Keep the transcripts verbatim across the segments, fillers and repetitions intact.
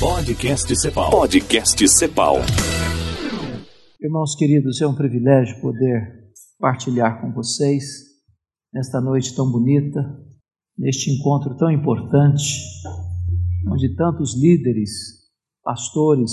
Podcast Cepal. Podcast Cepal. Irmãos queridos, é um privilégio poder partilhar com vocês nesta noite tão bonita, neste encontro tão importante, onde tantos líderes, pastores,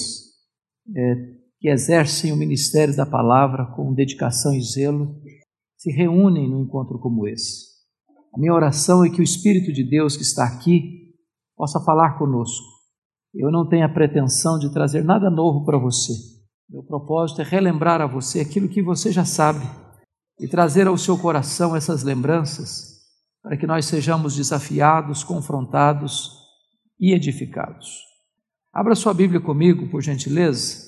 é, que exercem o ministério da palavra com dedicação e zelo, se reúnem num encontro como esse. A minha oração é que o Espírito de Deus que está aqui possa falar conosco. Eu não tenho a pretensão de trazer nada novo para você. Meu propósito é relembrar a você aquilo que você já sabe e trazer ao seu coração essas lembranças para que nós sejamos desafiados, confrontados e edificados. Abra sua Bíblia comigo, por gentileza,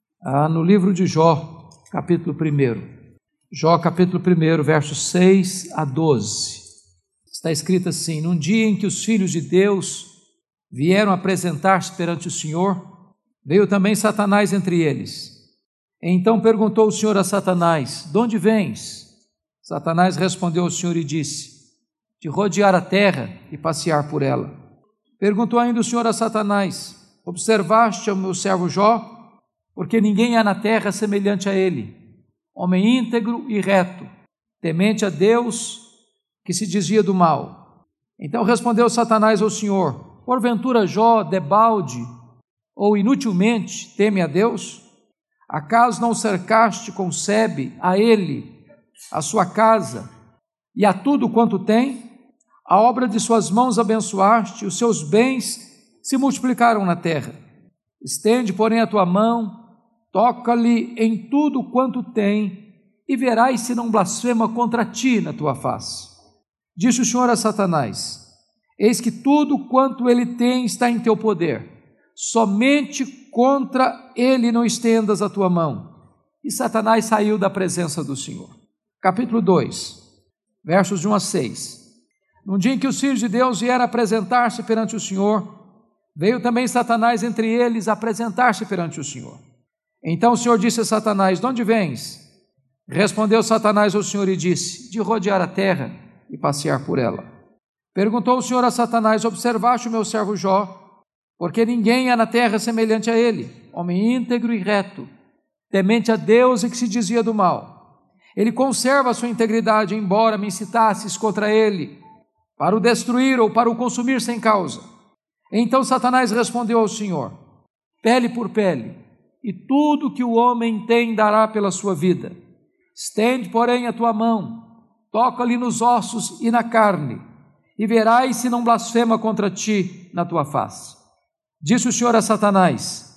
no livro de Jó, capítulo primeiro. Jó, capítulo primeiro, versos seis a doze. Está escrito assim: num dia em que os filhos de Deus vieram apresentar-se perante o Senhor, veio também Satanás entre eles. Então perguntou o Senhor a Satanás: de onde vens? Satanás respondeu ao Senhor e disse: de rodear a terra e passear por ela. Perguntou ainda o Senhor a Satanás: observaste o meu servo Jó? Porque ninguém há na terra semelhante a ele, homem íntegro e reto, temente a Deus, que se desvia do mal. Então respondeu Satanás ao Senhor: porventura Jó, debalde ou inutilmente, teme a Deus? Acaso não cercaste com sebe a ele, a sua casa, e a tudo quanto tem? A obra de suas mãos abençoaste, os seus bens se multiplicaram na terra. Estende, porém, a tua mão, toca-lhe em tudo quanto tem, e verás se não blasfema contra ti na tua face. Disse o Senhor a Satanás: eis que tudo quanto ele tem está em teu poder, somente contra ele não estendas a tua mão. E Satanás saiu da presença do Senhor. Capítulo dois, versos de um a seis. Num dia em que os filhos de Deus vieram apresentar-se perante o Senhor, veio também Satanás entre eles apresentar-se perante o Senhor. Então o Senhor disse a Satanás: de onde vens? Respondeu Satanás ao Senhor e disse: de rodear a terra e passear por ela. Perguntou o Senhor a Satanás: observaste o meu servo Jó? Porque ninguém há na terra semelhante a ele, homem íntegro e reto, temente a Deus e que se desvia do mal. Ele conserva a sua integridade, embora me incitasses contra ele, para o destruir ou para o consumir sem causa. Então Satanás respondeu ao Senhor: pele por pele, e tudo que o homem tem dará pela sua vida. Estende, porém, a tua mão, toca-lhe nos ossos e na carne, e verás se não blasfema contra ti na tua face. Disse o Senhor a Satanás: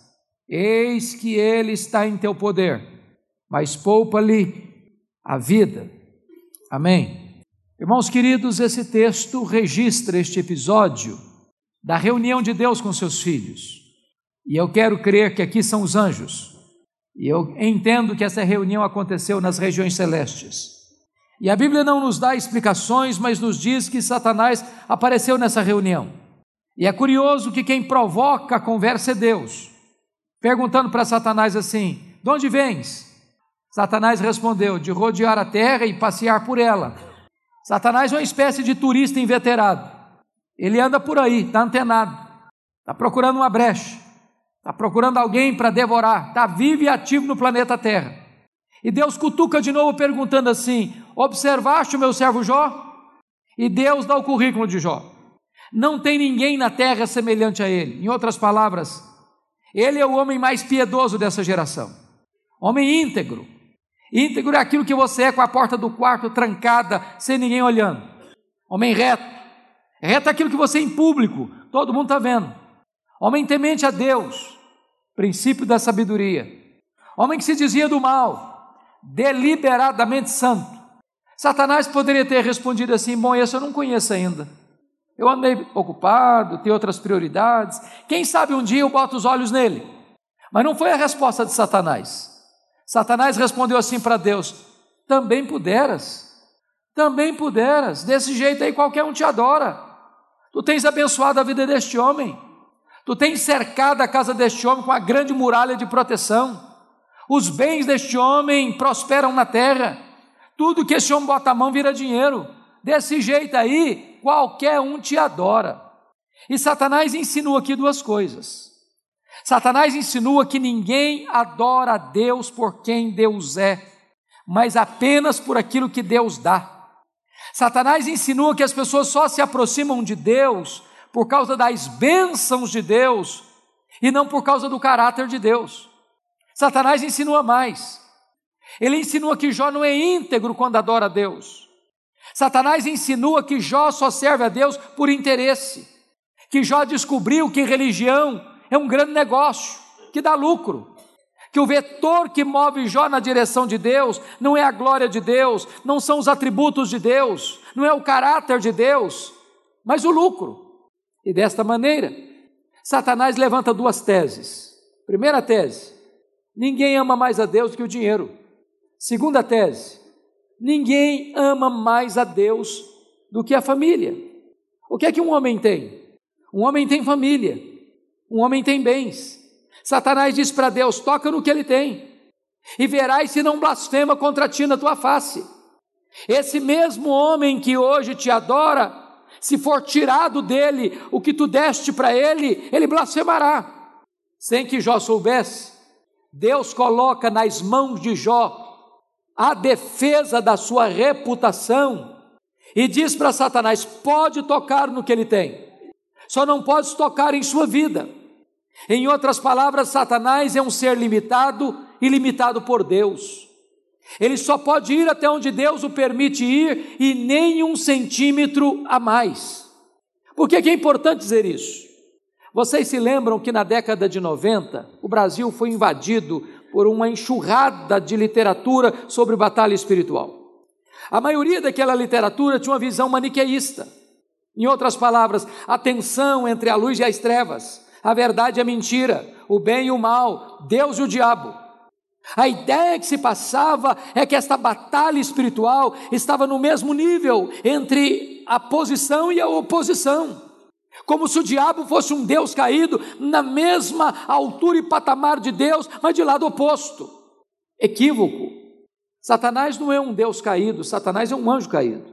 eis que ele está em teu poder, mas poupa-lhe a vida. Amém. Irmãos queridos, esse texto registra este episódio da reunião de Deus com seus filhos. E eu quero crer que aqui são os anjos. E eu entendo que essa reunião aconteceu nas regiões celestes. E a Bíblia não nos dá explicações, mas nos diz que Satanás apareceu nessa reunião. E é curioso que quem provoca a conversa é Deus, perguntando para Satanás assim: de onde vens? Satanás respondeu: de rodear a terra e passear por ela. Satanás é uma espécie de turista inveterado. Ele anda por aí, está antenado, está procurando uma brecha, está procurando alguém para devorar, está vivo e ativo no planeta Terra. E Deus cutuca de novo perguntando assim: observaste o meu servo Jó? E Deus dá o currículo de Jó. Não tem ninguém na terra semelhante a ele. Em outras palavras, ele é o homem mais piedoso dessa geração. Homem íntegro. Íntegro é aquilo que você é com a porta do quarto trancada, sem ninguém olhando. Homem reto. Reto é aquilo que você é em público, todo mundo está vendo. Homem temente a Deus, princípio da sabedoria. Homem que se desvia do mal, deliberadamente santo. Satanás poderia ter respondido assim: bom, esse eu não conheço ainda. Eu andei ocupado, tenho outras prioridades. Quem sabe um dia eu boto os olhos nele. Mas não foi a resposta de Satanás. Satanás respondeu assim para Deus: também puderas, também puderas, desse jeito aí qualquer um te adora. Tu tens abençoado a vida deste homem, tu tens cercado a casa deste homem com a grande muralha de proteção. Os bens deste homem prosperam na terra, tudo que esse homem bota a mão vira dinheiro. Desse jeito aí, qualquer um te adora. E Satanás insinua aqui duas coisas. Satanás insinua que ninguém adora a Deus por quem Deus é, mas apenas por aquilo que Deus dá. Satanás insinua que as pessoas só se aproximam de Deus por causa das bênçãos de Deus e não por causa do caráter de Deus. Satanás insinua mais. Ele insinua que Jó não é íntegro quando adora a Deus. Satanás insinua que Jó só serve a Deus por interesse, que Jó descobriu que religião é um grande negócio, que dá lucro, que o vetor que move Jó na direção de Deus não é a glória de Deus, não são os atributos de Deus, não é o caráter de Deus, mas o lucro. E desta maneira, Satanás levanta duas teses. Primeira tese: ninguém ama mais a Deus do que o dinheiro. Segunda tese: ninguém ama mais a Deus do que a família. O que é que um homem tem? Um homem tem família, um homem tem bens. Satanás diz para Deus: toca no que ele tem, e verás se não blasfema contra ti na tua face. Esse mesmo homem que hoje te adora, se for tirado dele o que tu deste para ele, ele blasfemará. Sem que Jó soubesse, Deus coloca nas mãos de Jó a defesa da sua reputação e diz para Satanás: pode tocar no que ele tem, só não pode tocar em sua vida. Em outras palavras, Satanás é um ser limitado e limitado por Deus. Ele só pode ir até onde Deus o permite ir e nem um centímetro a mais. Por que é importante dizer isso? Vocês se lembram que na década de noventa, o Brasil foi invadido por uma enxurrada de literatura sobre batalha espiritual. A maioria daquela literatura tinha uma visão maniqueísta. Em outras palavras, a tensão entre a luz e as trevas, a verdade e a mentira, o bem e o mal, Deus e o diabo. A ideia que se passava é que esta batalha espiritual estava no mesmo nível entre a posição e a oposição, como se o diabo fosse um Deus caído na mesma altura e patamar de Deus, mas de lado oposto. Equívoco. Satanás não é um Deus caído, Satanás é um anjo caído.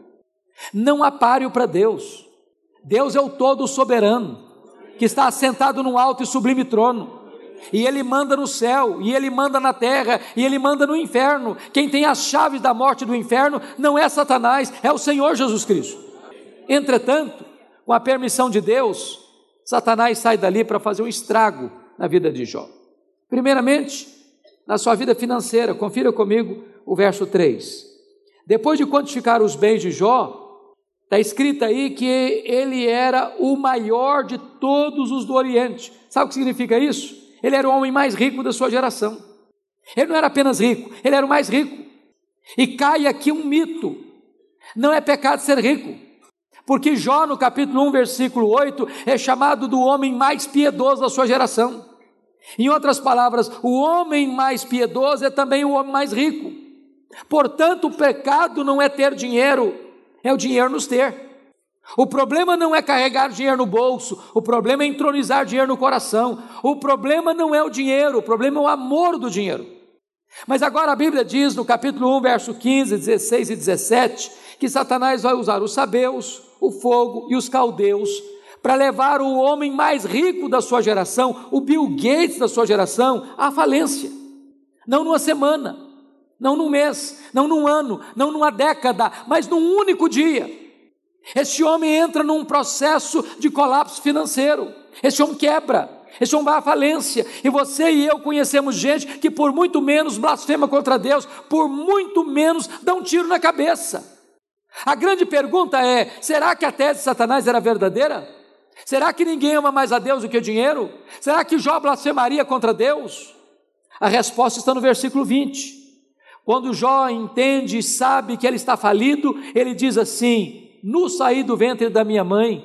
Não há páreo para Deus. Deus é o todo soberano, que está assentado num alto e sublime trono, e Ele manda no céu, e Ele manda na terra, e Ele manda no inferno. Quem tem as chaves da morte e do inferno não é Satanás, é o Senhor Jesus Cristo. Entretanto, com a permissão de Deus, Satanás sai dali para fazer um estrago na vida de Jó. Primeiramente, na sua vida financeira. Confira comigo o verso três. Depois de quantificar os bens de Jó, está escrito aí que ele era o maior de todos os do Oriente. Sabe o que significa isso? Ele era o homem mais rico da sua geração. Ele não era apenas rico, ele era o mais rico. E cai aqui um mito: não é pecado ser rico, porque Jó, no capítulo um, versículo oito, é chamado do homem mais piedoso da sua geração. Em outras palavras, o homem mais piedoso é também o homem mais rico. Portanto, o pecado não é ter dinheiro, é o dinheiro nos ter. O problema não é carregar dinheiro no bolso, o problema é entronizar dinheiro no coração. O problema não é o dinheiro, o problema é o amor do dinheiro. Mas agora a Bíblia diz no capítulo um, verso quinze, dezesseis e dezessete, que Satanás vai usar os sabeus, o fogo e os caldeus para levar o homem mais rico da sua geração, o Bill Gates da sua geração, à falência. Não numa semana, não num mês, não num ano, não numa década, mas num único dia. Este homem entra num processo de colapso financeiro. Este homem quebra, este homem vai à falência. E você e eu conhecemos gente que por muito menos blasfema contra Deus, por muito menos dá um tiro na cabeça. A grande pergunta é: será que a tese de Satanás era verdadeira? Será que ninguém ama mais a Deus do que o dinheiro? Será que Jó blasfemaria contra Deus? A resposta está no versículo vinte. Quando Jó entende e sabe que ele está falido, ele diz assim: nu saí do ventre da minha mãe,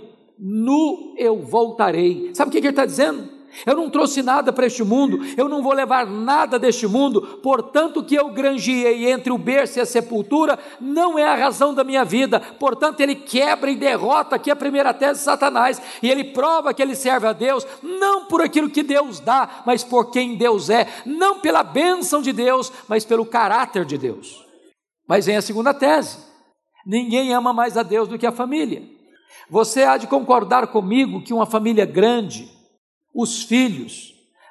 nu eu voltarei. Sabe o que ele está dizendo? Eu não trouxe nada para este mundo, eu não vou levar nada deste mundo, portanto que eu granjeei entre o berço e a sepultura, não é a razão da minha vida. Portanto ele quebra e derrota aqui a primeira tese de Satanás, e ele prova que ele serve a Deus, não por aquilo que Deus dá, mas por quem Deus é, não pela bênção de Deus, mas pelo caráter de Deus. Mas vem a segunda tese: ninguém ama mais a Deus do que a família. Você há de concordar comigo que uma família grande, os filhos,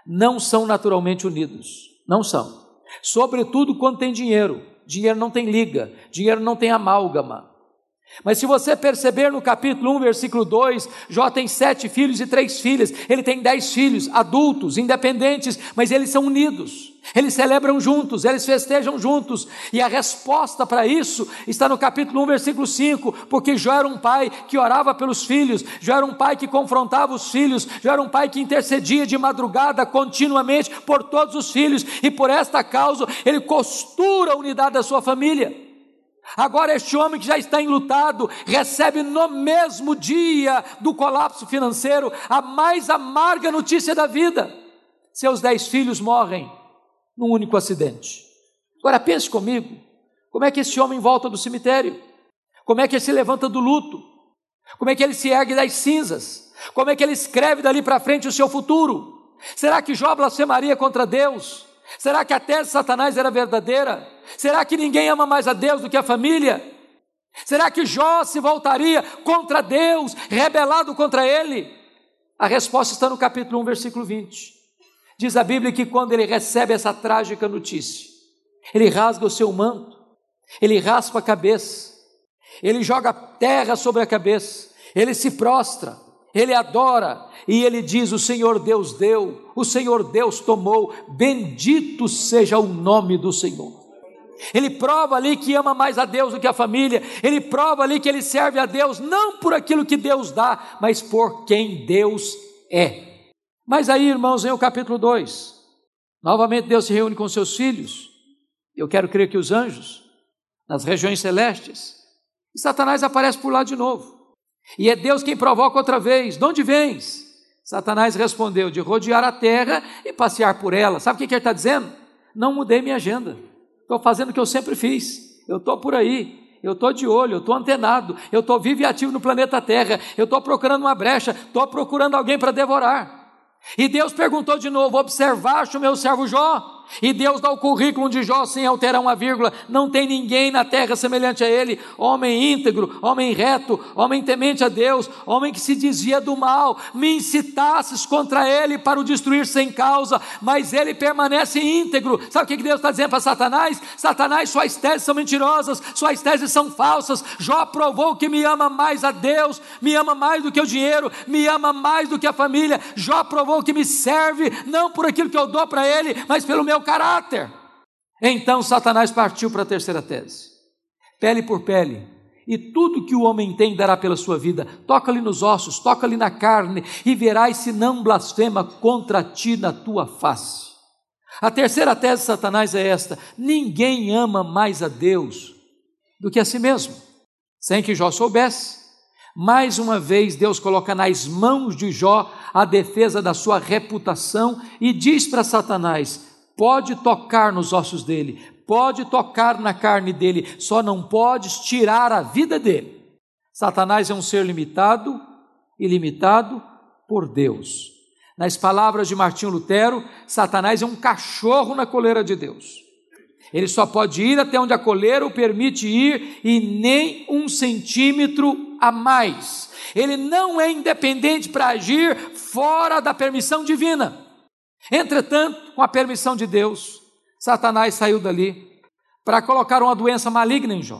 não são naturalmente unidos, não são. Sobretudo quando tem dinheiro. Dinheiro não tem liga, dinheiro não tem amálgama. Mas se você perceber no capítulo um, versículo dois, Jó tem sete filhos e três filhas, ele tem dez filhos, adultos, independentes, mas eles são unidos, eles celebram juntos, eles festejam juntos, e a resposta para isso está no capítulo um, versículo cinco, porque Jó era um pai que orava pelos filhos, Jó era um pai que confrontava os filhos, Jó era um pai que intercedia de madrugada continuamente por todos os filhos, e por esta causa ele costura a unidade da sua família. Agora este homem que já está enlutado, recebe no mesmo dia do colapso financeiro, a mais amarga notícia da vida: seus dez filhos morrem num único acidente. Agora pense comigo, como é que esse homem volta do cemitério? Como é que ele se levanta do luto? Como é que ele se ergue das cinzas? Como é que ele escreve dali para frente o seu futuro? Será que Jó blasfemaria contra Deus? Será que a tese de Satanás era verdadeira? Será que ninguém ama mais a Deus do que a família? Será que Jó se voltaria contra Deus, rebelado contra ele? A resposta está no capítulo um, versículo vinte. Diz a Bíblia que quando ele recebe essa trágica notícia, ele rasga o seu manto, ele raspa a cabeça, ele joga terra sobre a cabeça, ele se prostra, ele adora, e ele diz: o Senhor Deus deu, o Senhor Deus tomou, bendito seja o nome do Senhor. Ele prova ali que ama mais a Deus do que a família, ele prova ali que ele serve a Deus, não por aquilo que Deus dá, mas por quem Deus é. Mas aí, irmãos, vem o capítulo dois, novamente Deus se reúne com seus filhos, eu quero crer que os anjos, nas regiões celestes, e Satanás aparece por lá de novo, e é Deus quem provoca outra vez: de onde vens? Satanás respondeu: de rodear a terra e passear por ela. Sabe o que ele está dizendo? Não mudei minha agenda, estou fazendo o que eu sempre fiz, eu estou por aí, eu estou de olho, eu estou antenado, eu estou vivo e ativo no planeta Terra, eu estou procurando uma brecha, estou procurando alguém para devorar. E Deus perguntou de novo: observaste o meu servo Jó? E Deus dá o currículo de Jó sem alterar uma vírgula: não tem ninguém na terra semelhante a ele, homem íntegro, homem reto, homem temente a Deus, homem que se desvia do mal. Me incitasses contra ele para o destruir sem causa, mas ele permanece íntegro. Sabe o que Deus está dizendo para Satanás? Satanás, suas teses são mentirosas, suas teses são falsas. Jó provou que me ama mais a Deus, me ama mais do que o dinheiro, me ama mais do que a família. Jó provou que me serve não por aquilo que eu dou para ele, mas pelo meu caráter. Então Satanás partiu para a terceira tese: pele por pele, e tudo que o homem tem dará pela sua vida. Toca-lhe nos ossos, toca-lhe na carne, e verás se não blasfema contra ti na tua face. A terceira tese de Satanás é esta: ninguém ama mais a Deus do que a si mesmo. Sem que Jó soubesse, mais uma vez Deus coloca nas mãos de Jó a defesa da sua reputação e diz para Satanás: pode tocar nos ossos dele, pode tocar na carne dele, só não podes tirar a vida dele. Satanás é um ser limitado e limitado por Deus. Nas palavras de Martinho Lutero, Satanás é um cachorro na coleira de Deus. Ele só pode ir até onde a coleira o permite ir e nem um centímetro a mais. Ele não é independente para agir fora da permissão divina. Entretanto, com a permissão de Deus, Satanás saiu dali para colocar uma doença maligna em Jó,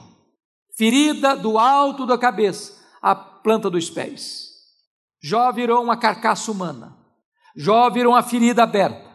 ferida do alto da cabeça à planta dos pés. Jó virou uma carcaça humana, Jó virou uma ferida aberta,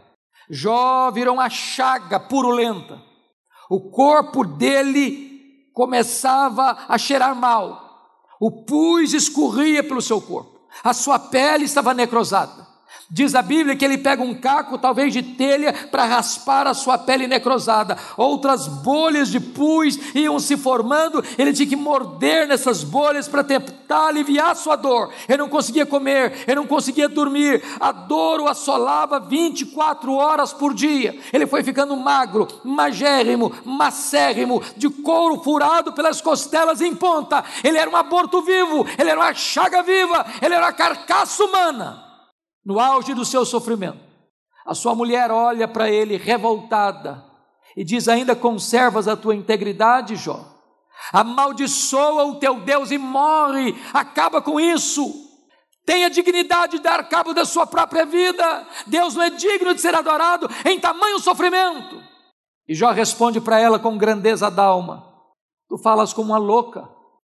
Jó virou uma chaga purulenta. O corpo dele começava a cheirar mal, o pus escorria pelo seu corpo, a sua pele estava necrosada. Diz a Bíblia que ele pega um caco, talvez de telha, para raspar a sua pele necrosada. Outras bolhas de pus iam se formando, ele tinha que morder nessas bolhas para tentar aliviar a sua dor. Ele não conseguia comer, ele não conseguia dormir, a dor o assolava vinte e quatro horas por dia. Ele foi ficando magro, magérrimo, macérrimo, de couro furado pelas costelas em ponta. Ele era um aborto vivo, ele era uma chaga viva, ele era uma carcaça humana. No auge do seu sofrimento, a sua mulher olha para ele revoltada e diz: ainda conservas a tua integridade, Jó? Amaldiçoa o teu Deus e morre, acaba com isso. Tem a dignidade de dar cabo da sua própria vida. Deus não é digno de ser adorado em tamanho sofrimento. E Jó responde para ela com grandeza d'alma: tu falas como uma louca.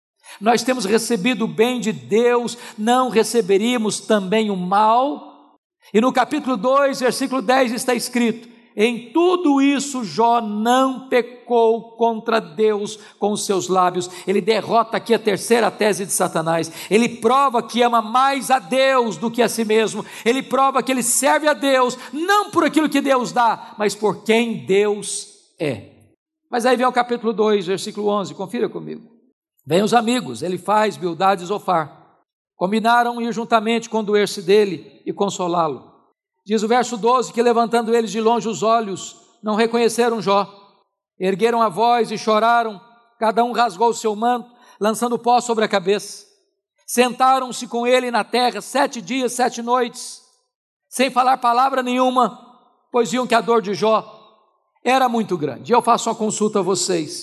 Nós temos recebido o bem de Deus, não receberíamos também o mal? E no capítulo dois, versículo dez está escrito: em tudo isso Jó não pecou contra Deus com os seus lábios. Ele derrota aqui a terceira tese de Satanás. Ele prova que ama mais a Deus do que a si mesmo. Ele prova que ele serve a Deus, não por aquilo que Deus dá, mas por quem Deus é. Mas aí vem o capítulo dois, versículo onze, confira comigo. Vêm os amigos, Elifaz, Bildade e Zofar. Combinaram ir juntamente condoer-se dele e consolá-lo. Diz o verso doze que, levantando eles de longe os olhos, não reconheceram Jó. Ergueram a voz e choraram, cada um rasgou o seu manto, lançando pó sobre a cabeça. Sentaram-se com ele na terra sete dias, sete noites, sem falar palavra nenhuma, pois viam que a dor de Jó era muito grande. E eu faço uma consulta a vocês.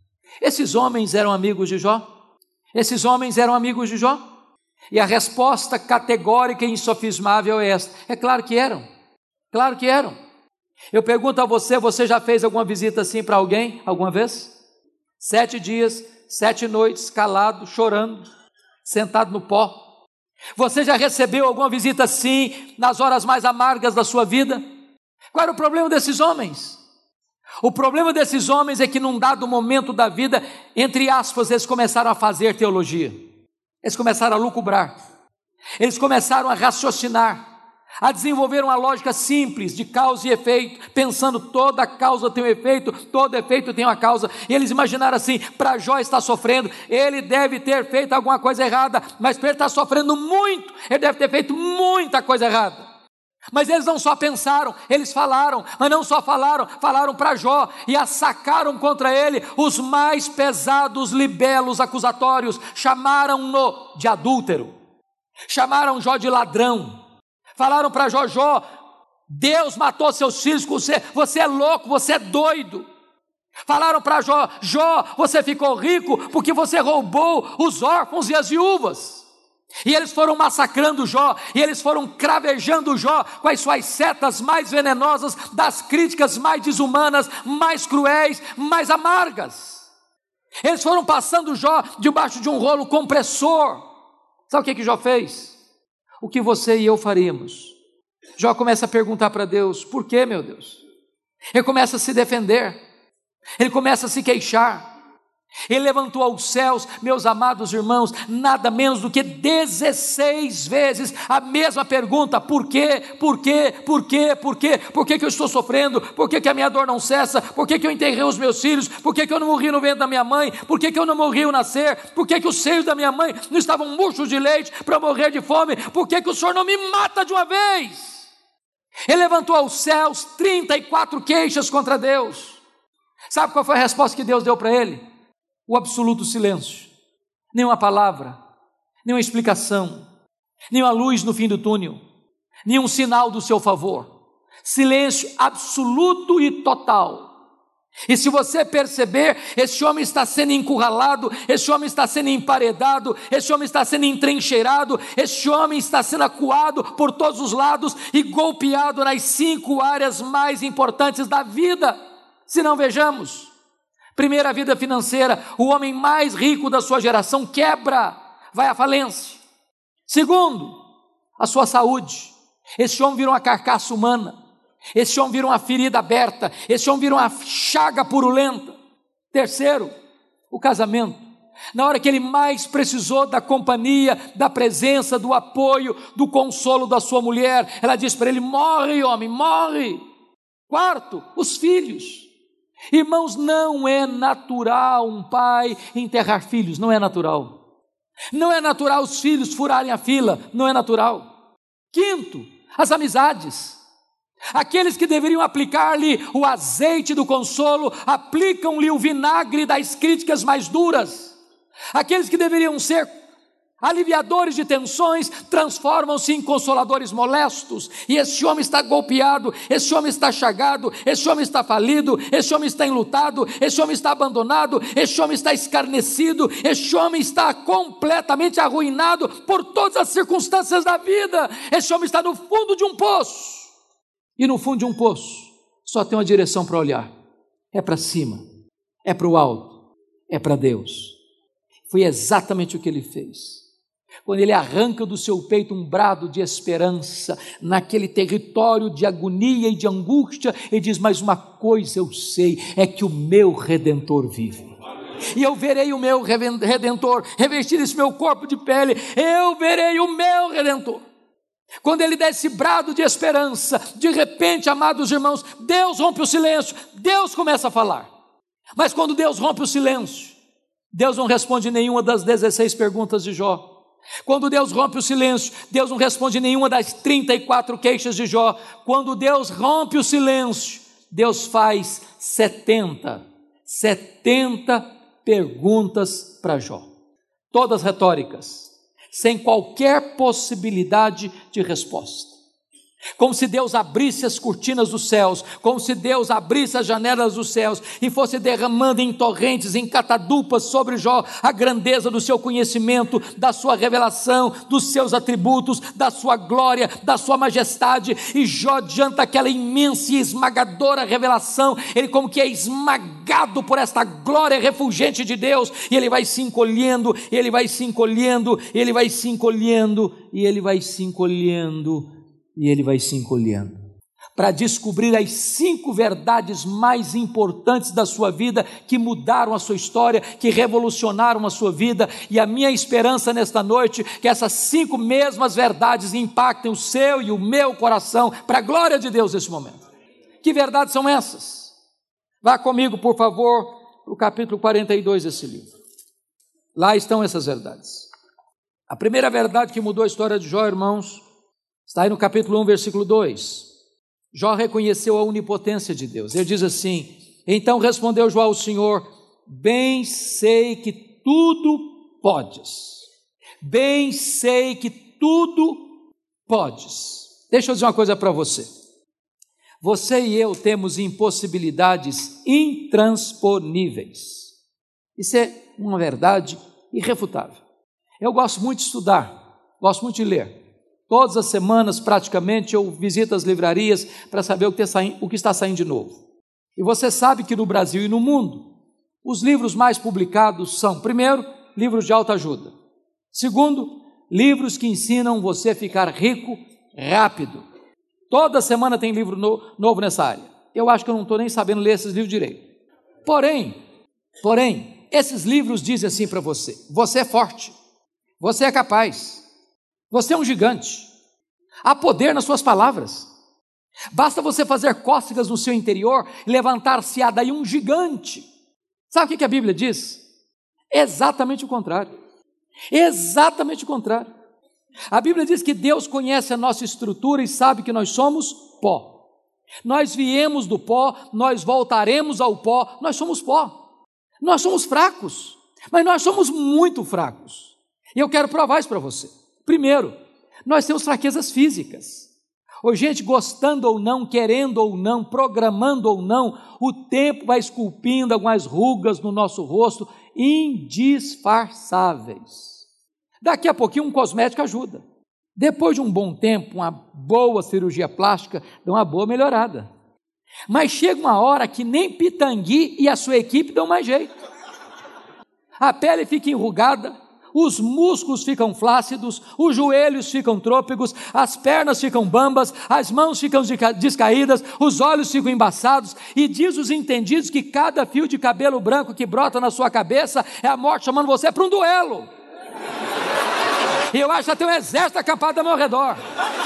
Esses homens eram amigos de Jó? Esses homens eram amigos de Jó? E a resposta categórica e insofismável é esta: é claro que eram, claro que eram. Eu pergunto a você, você já fez alguma visita assim para alguém, alguma vez? Sete dias, sete noites, calado, chorando, sentado no pó. Você já recebeu alguma visita assim, nas horas mais amargas da sua vida? Qual era o problema desses homens? O problema desses homens é que num dado momento da vida, entre aspas, eles começaram a fazer teologia. Eles começaram a lucubrar, eles começaram a raciocinar, a desenvolver uma lógica simples de causa e efeito, pensando toda causa tem um efeito, todo efeito tem uma causa. E eles imaginaram assim: para Jó estar sofrendo, ele deve ter feito alguma coisa errada, mas para ele estar sofrendo muito, ele deve ter feito muita coisa errada. Mas eles não só pensaram, eles falaram, mas não só falaram, falaram para Jó e assacaram contra ele os mais pesados libelos acusatórios. Chamaram-no de adúltero, chamaram Jó de ladrão, falaram para Jó: Jó, Deus matou seus filhos com você, você é louco, você é doido. Falaram para Jó: Jó, você ficou rico porque você roubou os órfãos e as viúvas. E eles foram massacrando Jó, e eles foram cravejando Jó com as suas setas mais venenosas, das críticas mais desumanas, mais cruéis, mais amargas. Eles foram passando Jó debaixo de um rolo compressor. Sabe o que que Jó fez? O que você e eu faríamos? Jó começa a perguntar para Deus: por que, meu Deus? Ele começa a se defender, ele começa a se queixar. Ele levantou aos céus, meus amados irmãos, nada menos do que dezesseis vezes a mesma pergunta: por quê, por quê, por quê, por quê, por que que eu estou sofrendo, por que que a minha dor não cessa, por que que eu enterrei os meus filhos, por que que eu não morri no ventre da minha mãe, por que que eu não morri ao nascer, por que que os seios da minha mãe não estavam murchos de leite para eu morrer de fome, por que que o Senhor não me mata de uma vez? Ele levantou aos céus trinta e quatro queixas contra Deus. Sabe qual foi a resposta que Deus deu para ele? O absoluto silêncio, nenhuma palavra, nenhuma explicação, nenhuma luz no fim do túnel, nenhum sinal do seu favor, silêncio absoluto e total. E se você perceber, esse homem está sendo encurralado, esse homem está sendo emparedado, esse homem está sendo entrincheirado, esse homem está sendo acuado por todos os lados e golpeado nas cinco áreas mais importantes da vida. Se não, vejamos. Primeiro, a vida financeira. O homem mais rico da sua geração quebra, vai à falência. Segundo, a sua saúde. Esse homem vira uma carcaça humana, esse homem vira uma ferida aberta, esse homem vira uma chaga purulenta. Terceiro, o casamento. Na hora que ele mais precisou da companhia, da presença, do apoio, do consolo da sua mulher, ela diz para ele: morre, homem, morre. Quarto, os filhos. Irmãos, não é natural um pai enterrar filhos, não é natural. Não é natural os filhos furarem a fila, não é natural. Quinto, as amizades. Aqueles que deveriam aplicar-lhe o azeite do consolo, aplicam-lhe o vinagre das críticas mais duras. Aqueles que deveriam ser Aliviadores de tensões transformam-se em consoladores molestos. E esse homem está golpeado, esse homem está chagado, esse homem está falido, esse homem está enlutado, esse homem está abandonado, esse homem está escarnecido, esse homem está completamente arruinado por todas as circunstâncias da vida. Esse homem está no fundo de um poço. E no fundo de um poço só tem uma direção para olhar. É para cima, é para o alto, é para Deus. Foi exatamente o que ele fez. Quando ele arranca do seu peito um brado de esperança, naquele território de agonia e de angústia, ele diz: mas uma coisa eu sei, é que o meu Redentor vive. E eu verei o meu Redentor, revestir esse meu corpo de pele, eu verei o meu Redentor. Quando ele dá esse brado de esperança, de repente, amados irmãos, Deus rompe o silêncio, Deus começa a falar. Mas quando Deus rompe o silêncio, Deus não responde nenhuma das dezesseis perguntas de Jó. Quando Deus rompe o silêncio, Deus não responde nenhuma das trinta e quatro queixas de Jó. Quando Deus rompe o silêncio, Deus faz setenta, setenta perguntas para Jó. Todas retóricas, sem qualquer possibilidade de resposta. Como se Deus abrisse as cortinas dos céus, como se Deus abrisse as janelas dos céus e fosse derramando em torrentes, em catadupas sobre Jó a grandeza do seu conhecimento, da sua revelação, dos seus atributos, da sua glória, da sua majestade. E Jó, diante daquela imensa e esmagadora revelação, ele como que é esmagado por esta glória refulgente de Deus, e ele vai se encolhendo, ele vai se encolhendo, ele vai se encolhendo, e ele vai se encolhendo, e ele vai se encolhendo, para descobrir as cinco verdades mais importantes da sua vida, que mudaram a sua história, que revolucionaram a sua vida. E a minha esperança nesta noite, é que essas cinco mesmas verdades impactem o seu e o meu coração, para a glória de Deus nesse momento. Que verdades são essas? Vá comigo, por favor, para o capítulo quarenta e dois desse livro. Lá estão essas verdades. A primeira verdade que mudou a história de Jó, irmãos, está aí no capítulo um, versículo dois. Jó reconheceu a onipotência de Deus. Ele diz assim: então respondeu Jó ao Senhor: bem sei que tudo podes. Bem sei que tudo podes. Deixa eu dizer uma coisa para você. Você e eu temos impossibilidades intransponíveis. Isso é uma verdade irrefutável. Eu gosto muito de estudar, gosto muito de ler. Todas as semanas, praticamente, eu visito as livrarias para saber o que, o que está saindo de novo. E você sabe que no Brasil e no mundo, os livros mais publicados são, primeiro, livros de autoajuda. Segundo, livros que ensinam você a ficar rico rápido. Toda semana tem livro no, novo nessa área. Eu acho que eu não estou nem sabendo ler esses livros direito. Porém, porém, esses livros dizem assim para você: você é forte, você é capaz, você é um gigante. Há poder nas suas palavras. Basta você fazer cócegas no seu interior e levantar-se-á daí um gigante. Sabe o que a Bíblia diz? Exatamente o contrário. Exatamente o contrário. A Bíblia diz que Deus conhece a nossa estrutura e sabe que nós somos pó. Nós viemos do pó, nós voltaremos ao pó, nós somos pó. Nós somos fracos, mas nós somos muito fracos. E eu quero provar isso para você. Primeiro, nós temos fraquezas físicas. Ou gente, gostando ou não, querendo ou não, programando ou não, o tempo vai esculpindo algumas rugas no nosso rosto indisfarçáveis. Daqui a pouquinho um cosmético ajuda. Depois de um bom tempo, uma boa cirurgia plástica dá uma boa melhorada. Mas chega uma hora que nem Pitangui e a sua equipe dão mais jeito. A pele fica enrugada, os músculos ficam flácidos, os joelhos ficam trôpegos, as pernas ficam bambas, as mãos ficam descaídas, os olhos ficam embaçados, e diz os entendidos que cada fio de cabelo branco que brota na sua cabeça é a morte chamando você para um duelo. E eu acho que tem um exército acampado ao meu redor.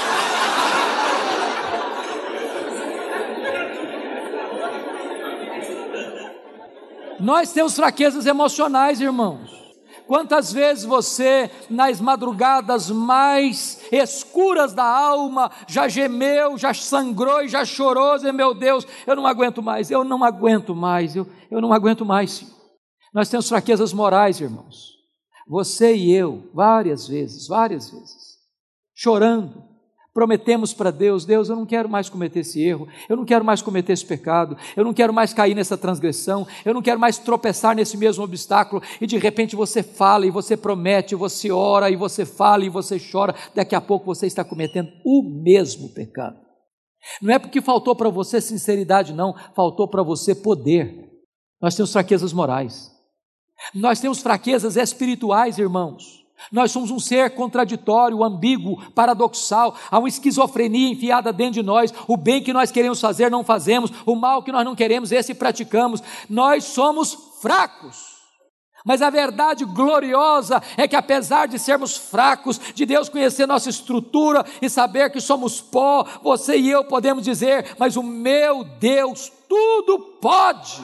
Nós temos fraquezas emocionais, irmãos. Quantas vezes você, nas madrugadas mais escuras da alma, já gemeu, já sangrou e já chorou, e meu Deus, eu não aguento mais, eu não aguento mais, eu, eu não aguento mais, Senhor. Nós temos fraquezas morais, irmãos. você e eu, várias vezes, várias vezes, chorando, prometemos para Deus: Deus, eu não quero mais cometer esse erro, eu não quero mais cometer esse pecado, eu não quero mais cair nessa transgressão, eu não quero mais tropeçar nesse mesmo obstáculo. E de repente você fala e você promete, você ora e você fala e você chora, daqui a pouco você está cometendo o mesmo pecado. Não é porque faltou para você sinceridade, não, faltou para você poder. Nós temos fraquezas morais, nós temos fraquezas espirituais, irmãos. Nós somos um ser contraditório, ambíguo, paradoxal. Há uma esquizofrenia enfiada dentro de nós. O bem que nós queremos fazer não fazemos, o mal que nós não queremos, esse praticamos. Nós somos fracos, mas a verdade gloriosa é que, apesar de sermos fracos, de Deus conhecer nossa estrutura e saber que somos pó, você e eu podemos dizer: mas o meu Deus tudo pode.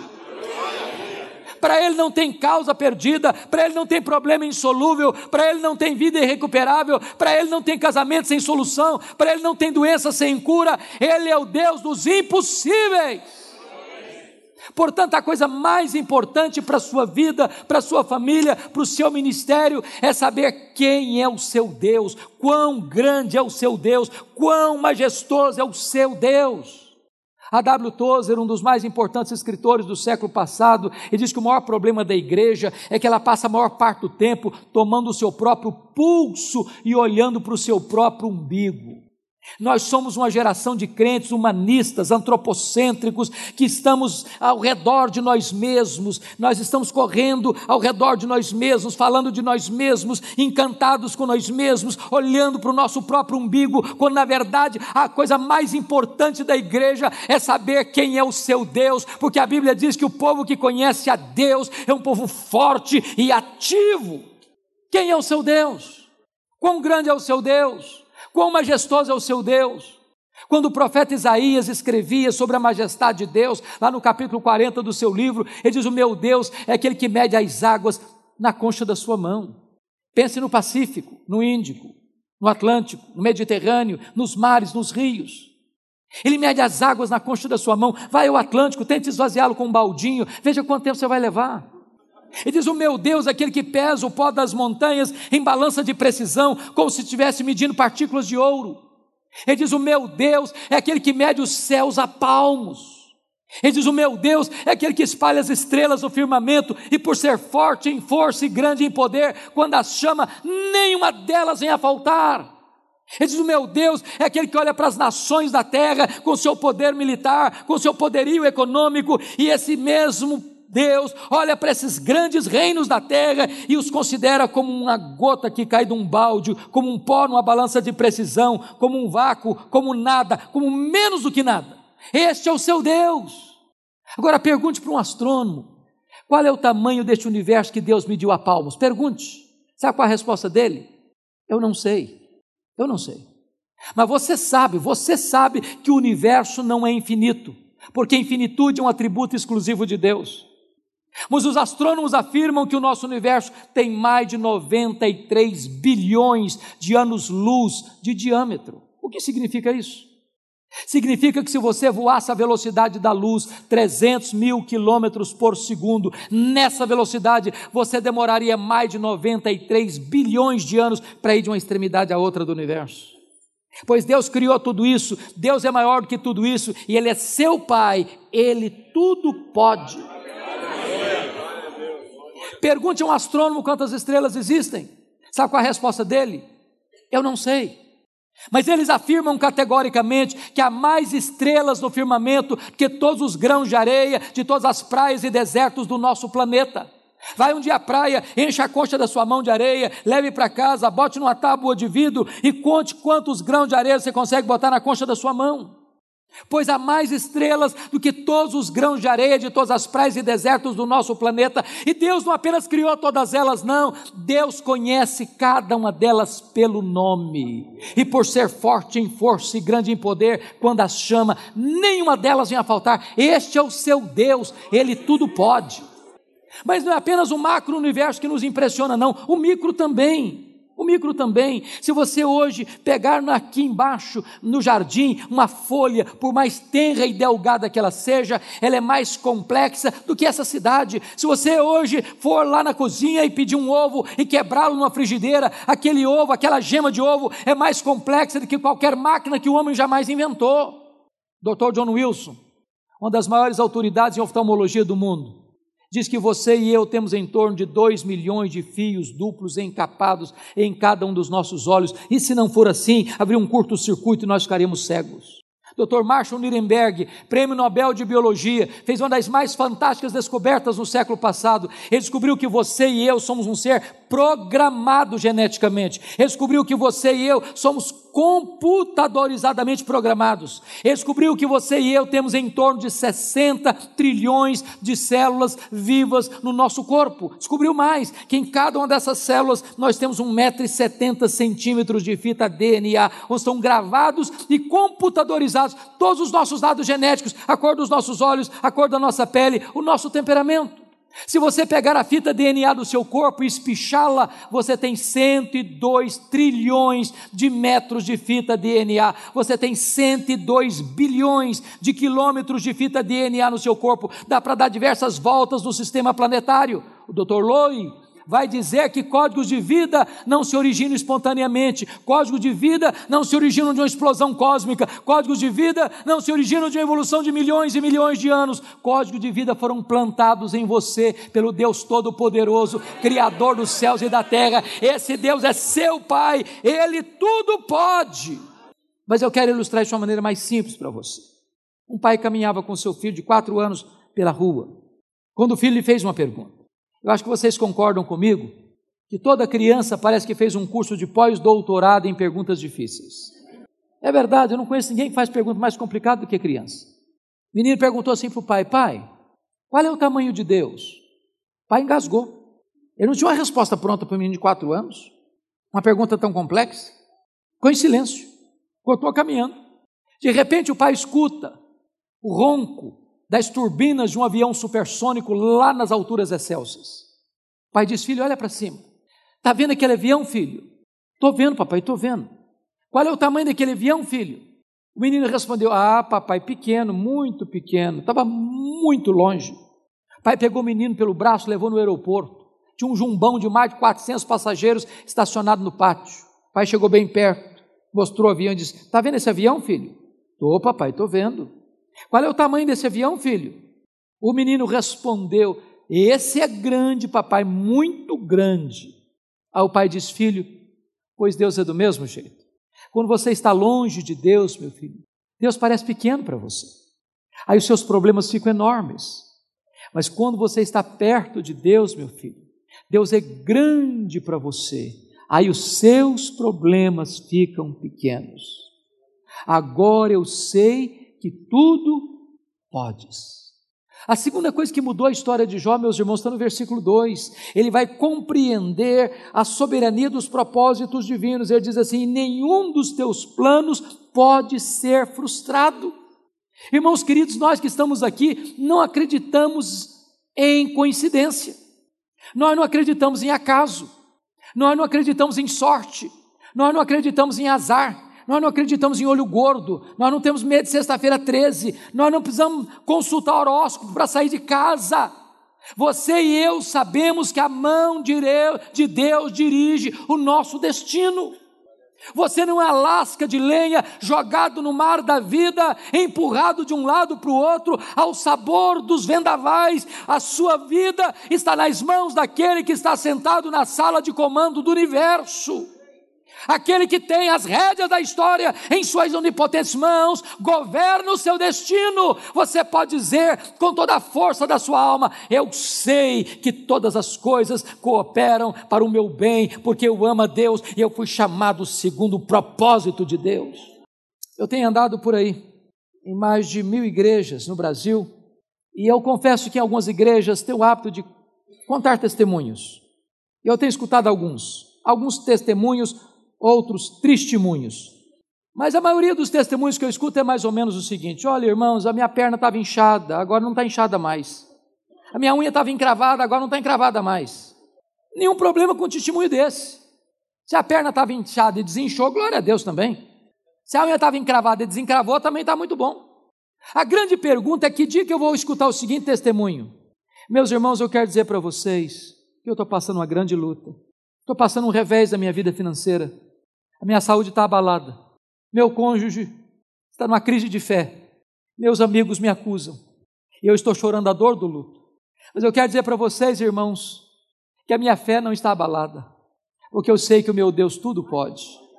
Para Ele não tem causa perdida, para Ele não tem problema insolúvel, para Ele não tem vida irrecuperável, para Ele não tem casamento sem solução, para Ele não tem doença sem cura. Ele é o Deus dos impossíveis. Portanto, a coisa mais importante para a sua vida, para a sua família, para o seu ministério, é saber quem é o seu Deus, quão grande é o seu Deus, quão majestoso é o seu Deus. A W Tozer, um dos mais importantes escritores do século passado, ele diz que o maior problema da igreja é que ela passa a maior parte do tempo tomando o seu próprio pulso e olhando para o seu próprio umbigo. Nós somos uma geração de crentes humanistas, antropocêntricos, que estamos ao redor de nós mesmos, nós estamos correndo ao redor de nós mesmos, falando de nós mesmos, encantados com nós mesmos, olhando para o nosso próprio umbigo, quando na verdade a coisa mais importante da igreja é saber quem é o seu Deus, porque a Bíblia diz que o povo que conhece a Deus é um povo forte e ativo. Quem é o seu Deus? Quão grande é o seu Deus? Quão majestoso é o seu Deus? Quando o profeta Isaías escrevia sobre a majestade de Deus, lá no capítulo quarenta do seu livro, ele diz: o meu Deus é aquele que mede as águas na concha da sua mão. Pense no Pacífico, no Índico, no Atlântico, no Mediterrâneo, nos mares, nos rios. Ele mede as águas na concha da sua mão. Vai ao Atlântico, tente esvaziá-lo com um baldinho, veja quanto tempo você vai levar. Ele diz: o meu Deus é aquele que pesa o pó das montanhas em balança de precisão, como se estivesse medindo partículas de ouro. Ele diz: o meu Deus é aquele que mede os céus a palmos. Ele diz: o meu Deus é aquele que espalha as estrelas no firmamento, e por ser forte em força e grande em poder, quando as chama, nenhuma delas vem a faltar. Ele diz: o meu Deus é aquele que olha para as nações da terra com seu poder militar, com seu poderio econômico, e esse mesmo Deus olha para esses grandes reinos da terra e os considera como uma gota que cai de um balde, como um pó numa balança de precisão, como um vácuo, como nada, como menos do que nada. Este é o seu Deus. Agora pergunte para um astrônomo: qual é o tamanho deste universo que Deus mediu a palmos? Pergunte. Sabe qual é a resposta dele? Eu não sei, eu não sei. Mas você sabe, você sabe que o universo não é infinito, porque a infinitude é um atributo exclusivo de Deus. Mas os astrônomos afirmam que o nosso universo tem mais de noventa e três bilhões de anos-luz de diâmetro. O que significa isso? Significa que se você voasse a velocidade da luz, trezentos mil quilômetros por segundo, nessa velocidade você demoraria mais de noventa e três bilhões de anos para ir de uma extremidade à outra do universo. Pois Deus criou tudo isso, Deus é maior do que tudo isso, e Ele é seu Pai, Ele tudo pode. Pergunte a um astrônomo quantas estrelas existem. Sabe qual é a resposta dele? Eu não sei. Mas eles afirmam categoricamente que há mais estrelas no firmamento que todos os grãos de areia de todas as praias e desertos do nosso planeta. Vai um dia à praia, encha a concha da sua mão de areia, leve para casa, bote numa tábua de vidro e conte quantos grãos de areia você consegue botar na concha da sua mão. Pois há mais estrelas do que todos os grãos de areia de todas as praias e desertos do nosso planeta. E Deus não apenas criou todas elas, não. Deus conhece cada uma delas pelo nome. E por ser forte em força e grande em poder, quando as chama, nenhuma delas vem a faltar. Este é o seu Deus, Ele tudo pode. Mas não é apenas o macro-universo que nos impressiona, não. O micro também. O O micro também. Se você hoje pegar aqui embaixo, no jardim, uma folha, por mais tenra e delgada que ela seja, ela é mais complexa do que essa cidade. Se você hoje for lá na cozinha e pedir um ovo e quebrá-lo numa frigideira, aquele ovo, aquela gema de ovo é mais complexa do que qualquer máquina que o homem jamais inventou. doutor John Wilson, uma das maiores autoridades em oftalmologia do mundo, diz que você e eu temos em torno de dois milhões de fios duplos encapados em cada um dos nossos olhos, e se não for assim, haveria um curto-circuito e nós ficaríamos cegos. doutor Marshall Nirenberg, prêmio Nobel de Biologia, fez uma das mais fantásticas descobertas no século passado. Ele descobriu que você e eu somos um ser programado geneticamente. Ele descobriu que você e eu somos computadorizadamente programados. Ele descobriu que você e eu temos em torno de sessenta trilhões de células vivas no nosso corpo. Descobriu mais, que em cada uma dessas células nós temos um metro e setenta centímetros de fita D N A, onde estão gravados e computadorizados todos os nossos dados genéticos, a cor dos nossos olhos, a cor da nossa pele, o nosso temperamento. Se você pegar a fita D N A do seu corpo e espichá-la, você tem cento e dois trilhões de metros de fita D N A, você tem cento e dois bilhões de quilômetros de fita D N A no seu corpo, dá para dar diversas voltas no sistema planetário. O doutor Lowy vai dizer que códigos de vida não se originam espontaneamente, códigos de vida não se originam de uma explosão cósmica, códigos de vida não se originam de uma evolução de milhões e milhões de anos, códigos de vida foram plantados em você pelo Deus Todo-Poderoso, Criador dos céus e da terra. Esse Deus é seu Pai, Ele tudo pode. Mas eu quero ilustrar isso de uma maneira mais simples para você. Um pai caminhava com seu filho de quatro anos pela rua, quando o filho lhe fez uma pergunta. Eu acho que vocês concordam comigo que toda criança parece que fez um curso de pós-doutorado em perguntas difíceis. É verdade, eu não conheço ninguém que faz pergunta mais complicada do que criança. O menino perguntou assim para o pai: pai, qual é o tamanho de Deus? O pai engasgou. Ele não tinha uma resposta pronta para um menino de quatro anos. Uma pergunta tão complexa. Ficou em silêncio. Continuou caminhando. De repente o pai escuta o ronco das turbinas de um avião supersônico lá nas alturas excelsas. O pai diz: filho, olha para cima. Está vendo aquele avião, filho? Estou vendo, papai, estou vendo. Qual é o tamanho daquele avião, filho? O menino respondeu: ah, papai, pequeno, muito pequeno, estava muito longe. O pai pegou o menino pelo braço, levou no aeroporto. Tinha um jumbão de mais de quatrocentos passageiros estacionado no pátio. O pai chegou bem perto, mostrou o avião e disse: está vendo esse avião, filho? Estou, papai, estou vendo. Qual é o tamanho desse avião, filho? O menino respondeu: esse é grande, papai, muito grande. Aí o pai diz: filho, pois Deus é do mesmo jeito. Quando você está longe de Deus, meu filho, Deus parece pequeno para você. Aí os seus problemas ficam enormes. Mas quando você está perto de Deus, meu filho, Deus é grande para você. Aí os seus problemas ficam pequenos. Agora eu sei que tudo podes. A segunda coisa que mudou a história de Jó, meus irmãos, está no versículo dois. Ele vai compreender a soberania dos propósitos divinos. Ele diz assim: nenhum dos teus planos pode ser frustrado. Irmãos queridos, nós que estamos aqui não acreditamos em coincidência, nós não acreditamos em acaso, nós não acreditamos em sorte, nós não acreditamos em azar, nós não acreditamos em olho gordo, nós não temos medo de sexta-feira treze, nós não precisamos consultar horóscopo para sair de casa. Você e eu sabemos que a mão de Deus dirige o nosso destino. Você não é lasca de lenha jogado no mar da vida, empurrado de um lado para o outro, ao sabor dos vendavais. A sua vida está nas mãos daquele que está sentado na sala de comando do universo. Aquele que tem as rédeas da história em suas onipotentes mãos, governa o seu destino. Você pode dizer com toda a força da sua alma: eu sei que todas as coisas cooperam para o meu bem, porque eu amo a Deus e eu fui chamado segundo o propósito de Deus. Eu tenho andado por aí, em mais de mil igrejas no Brasil, e eu confesso que em algumas igrejas têm o hábito de contar testemunhos. Eu tenho escutado alguns, alguns testemunhos, outros testemunhos, mas a maioria dos testemunhos que eu escuto é mais ou menos o seguinte: olha, irmãos, a minha perna estava inchada, agora não está inchada mais. A minha unha estava encravada, agora não está encravada mais. Nenhum problema com um testemunho desse. Se a perna estava inchada e desinchou, glória a Deus também. Se a unha estava encravada e desencravou, também está muito bom. A grande pergunta é que dia que eu vou escutar o seguinte testemunho. Meus irmãos, eu quero dizer para vocês que eu estou passando uma grande luta. Estou passando um revés da minha vida financeira. A minha saúde está abalada. Meu cônjuge está numa crise de fé. Meus amigos me acusam. E eu estou chorando a dor do luto. Mas eu quero dizer para vocês, irmãos, que a minha fé não está abalada. Porque eu sei que o meu Deus tudo pode.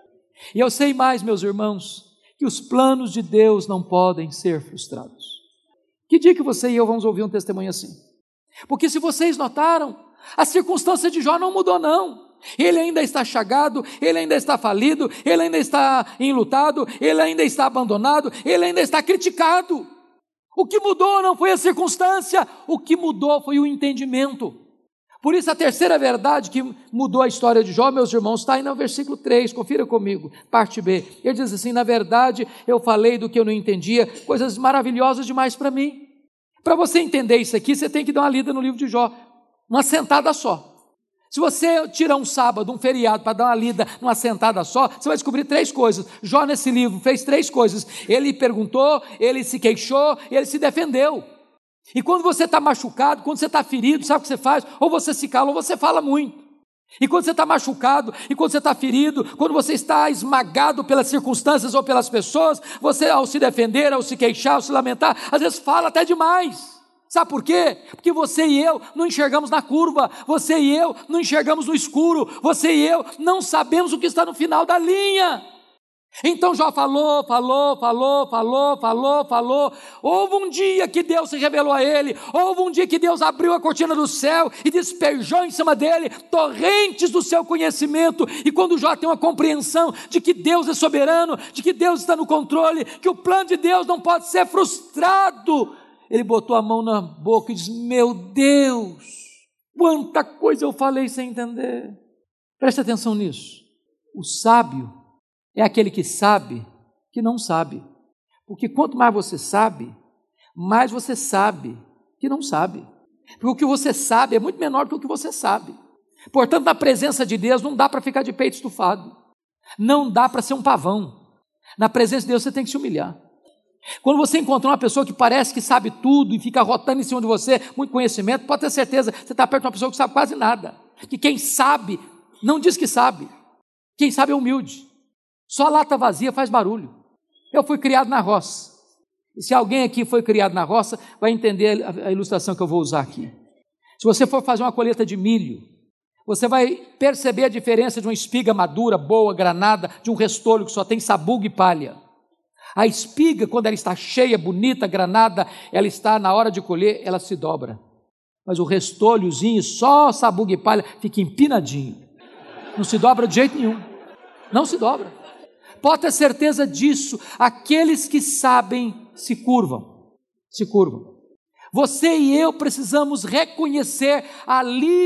E eu sei mais, meus irmãos, que os planos de Deus não podem ser frustrados. Que dia que você e eu vamos ouvir um testemunho assim? Porque se vocês notaram, a circunstância de Jó não mudou não. Ele ainda está chagado, ele ainda está falido, ele ainda está enlutado, ele ainda está abandonado, ele ainda está criticado. O que mudou não foi a circunstância, o que mudou foi o entendimento. Por isso a terceira verdade que mudou a história de Jó, meus irmãos, está aí no versículo três, confira comigo, parte B. Ele diz assim, na verdade eu falei do que eu não entendia, coisas maravilhosas demais para mim. Para você entender isso aqui, você tem que dar uma lida no livro de Jó, uma sentada só. Se você tirar um sábado, um feriado, para dar uma lida numa sentada só, você vai descobrir três coisas. Jó nesse livro fez três coisas. Ele perguntou, ele se queixou, ele se defendeu. E quando você está machucado, quando você está ferido, sabe o que você faz? Ou você se cala ou você fala muito. E quando você está machucado, e quando você está ferido, quando você está esmagado pelas circunstâncias ou pelas pessoas, você ao se defender, ao se queixar, ao se lamentar, às vezes fala até demais. Sabe por quê? Porque você e eu não enxergamos na curva, você e eu não enxergamos no escuro, você e eu não sabemos o que está no final da linha. Então Jó falou, falou, falou, falou, falou, falou. Houve um dia que Deus se revelou a ele, houve um dia que Deus abriu a cortina do céu e despejou em cima dele torrentes do seu conhecimento. E quando Jó tem uma compreensão de que Deus é soberano, de que Deus está no controle, que o plano de Deus não pode ser frustrado, ele botou a mão na boca e disse, meu Deus, quanta coisa eu falei sem entender. Preste atenção nisso. O sábio é aquele que sabe que não sabe. Porque quanto mais você sabe, mais você sabe que não sabe. Porque o que você sabe é muito menor do que o que você sabe. Portanto, na presença de Deus não dá para ficar de peito estufado. Não dá para ser um pavão. Na presença de Deus você tem que se humilhar. Quando você encontrar uma pessoa que parece que sabe tudo e fica rotando em cima de você, muito conhecimento, pode ter certeza, você está perto de uma pessoa que sabe quase nada. Que quem sabe, não diz que sabe. Quem sabe é humilde. Só lata vazia faz barulho. Eu fui criado na roça. E se alguém aqui foi criado na roça, vai entender a ilustração que eu vou usar aqui. Se você for fazer uma colheita de milho, você vai perceber a diferença de uma espiga madura, boa, granada, de um restolho que só tem sabugo e palha. A espiga, quando ela está cheia, bonita, granada, ela está na hora de colher, ela se dobra. Mas o restolhozinho, só sabugo e palha, fica empinadinho. Não se dobra de jeito nenhum. Não se dobra. Pode ter certeza disso. Aqueles que sabem se curvam. Se curvam. Você e eu precisamos reconhecer a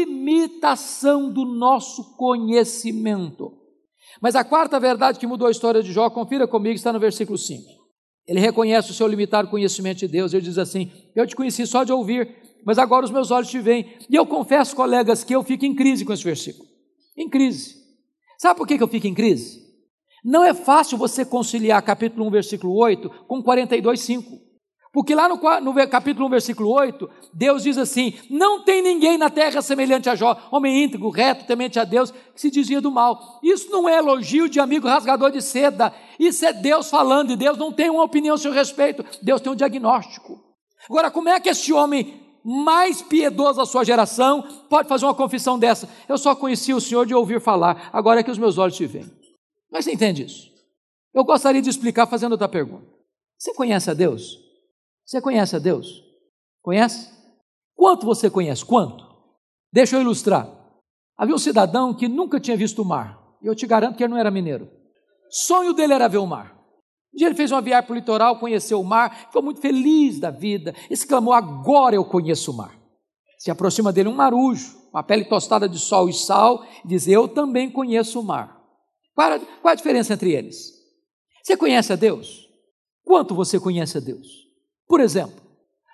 limitação do nosso conhecimento. Mas a quarta verdade que mudou a história de Jó, confira comigo, está no versículo cinco. Ele reconhece o seu limitado conhecimento de Deus. Ele diz assim, eu te conheci só de ouvir, mas agora os meus olhos te veem. E eu confesso, colegas, que eu fico em crise com esse versículo. Em crise. Sabe por que eu fico em crise? Não é fácil você conciliar capítulo um, versículo oito com quarenta e dois, cinco. Porque lá no, no capítulo um, versículo oito, Deus diz assim, não tem ninguém na terra semelhante a Jó, homem íntegro, reto, temente a Deus, que se desvia do mal. Isso não é elogio de amigo rasgador de seda, isso é Deus falando, e Deus não tem uma opinião a seu respeito, Deus tem um diagnóstico. Agora, como é que esse homem mais piedoso da sua geração pode fazer uma confissão dessa? Eu só conheci o Senhor de ouvir falar, agora é que os meus olhos te veem. Mas você entende isso? Eu gostaria de explicar fazendo outra pergunta. Você conhece a Deus? Você conhece a Deus? Conhece? Quanto você conhece? Quanto? Deixa eu ilustrar. Havia um cidadão que nunca tinha visto o mar. E eu te garanto que ele não era mineiro. Sonho dele era ver o mar. Um dia ele fez uma viagem para o litoral, conheceu o mar, ficou muito feliz da vida, exclamou, agora eu conheço o mar. Se aproxima dele um marujo, uma pele tostada de sol e sal, e diz, eu também conheço o mar. Qual a, qual a diferença entre eles? Você conhece a Deus? Quanto você conhece a Deus? Por exemplo,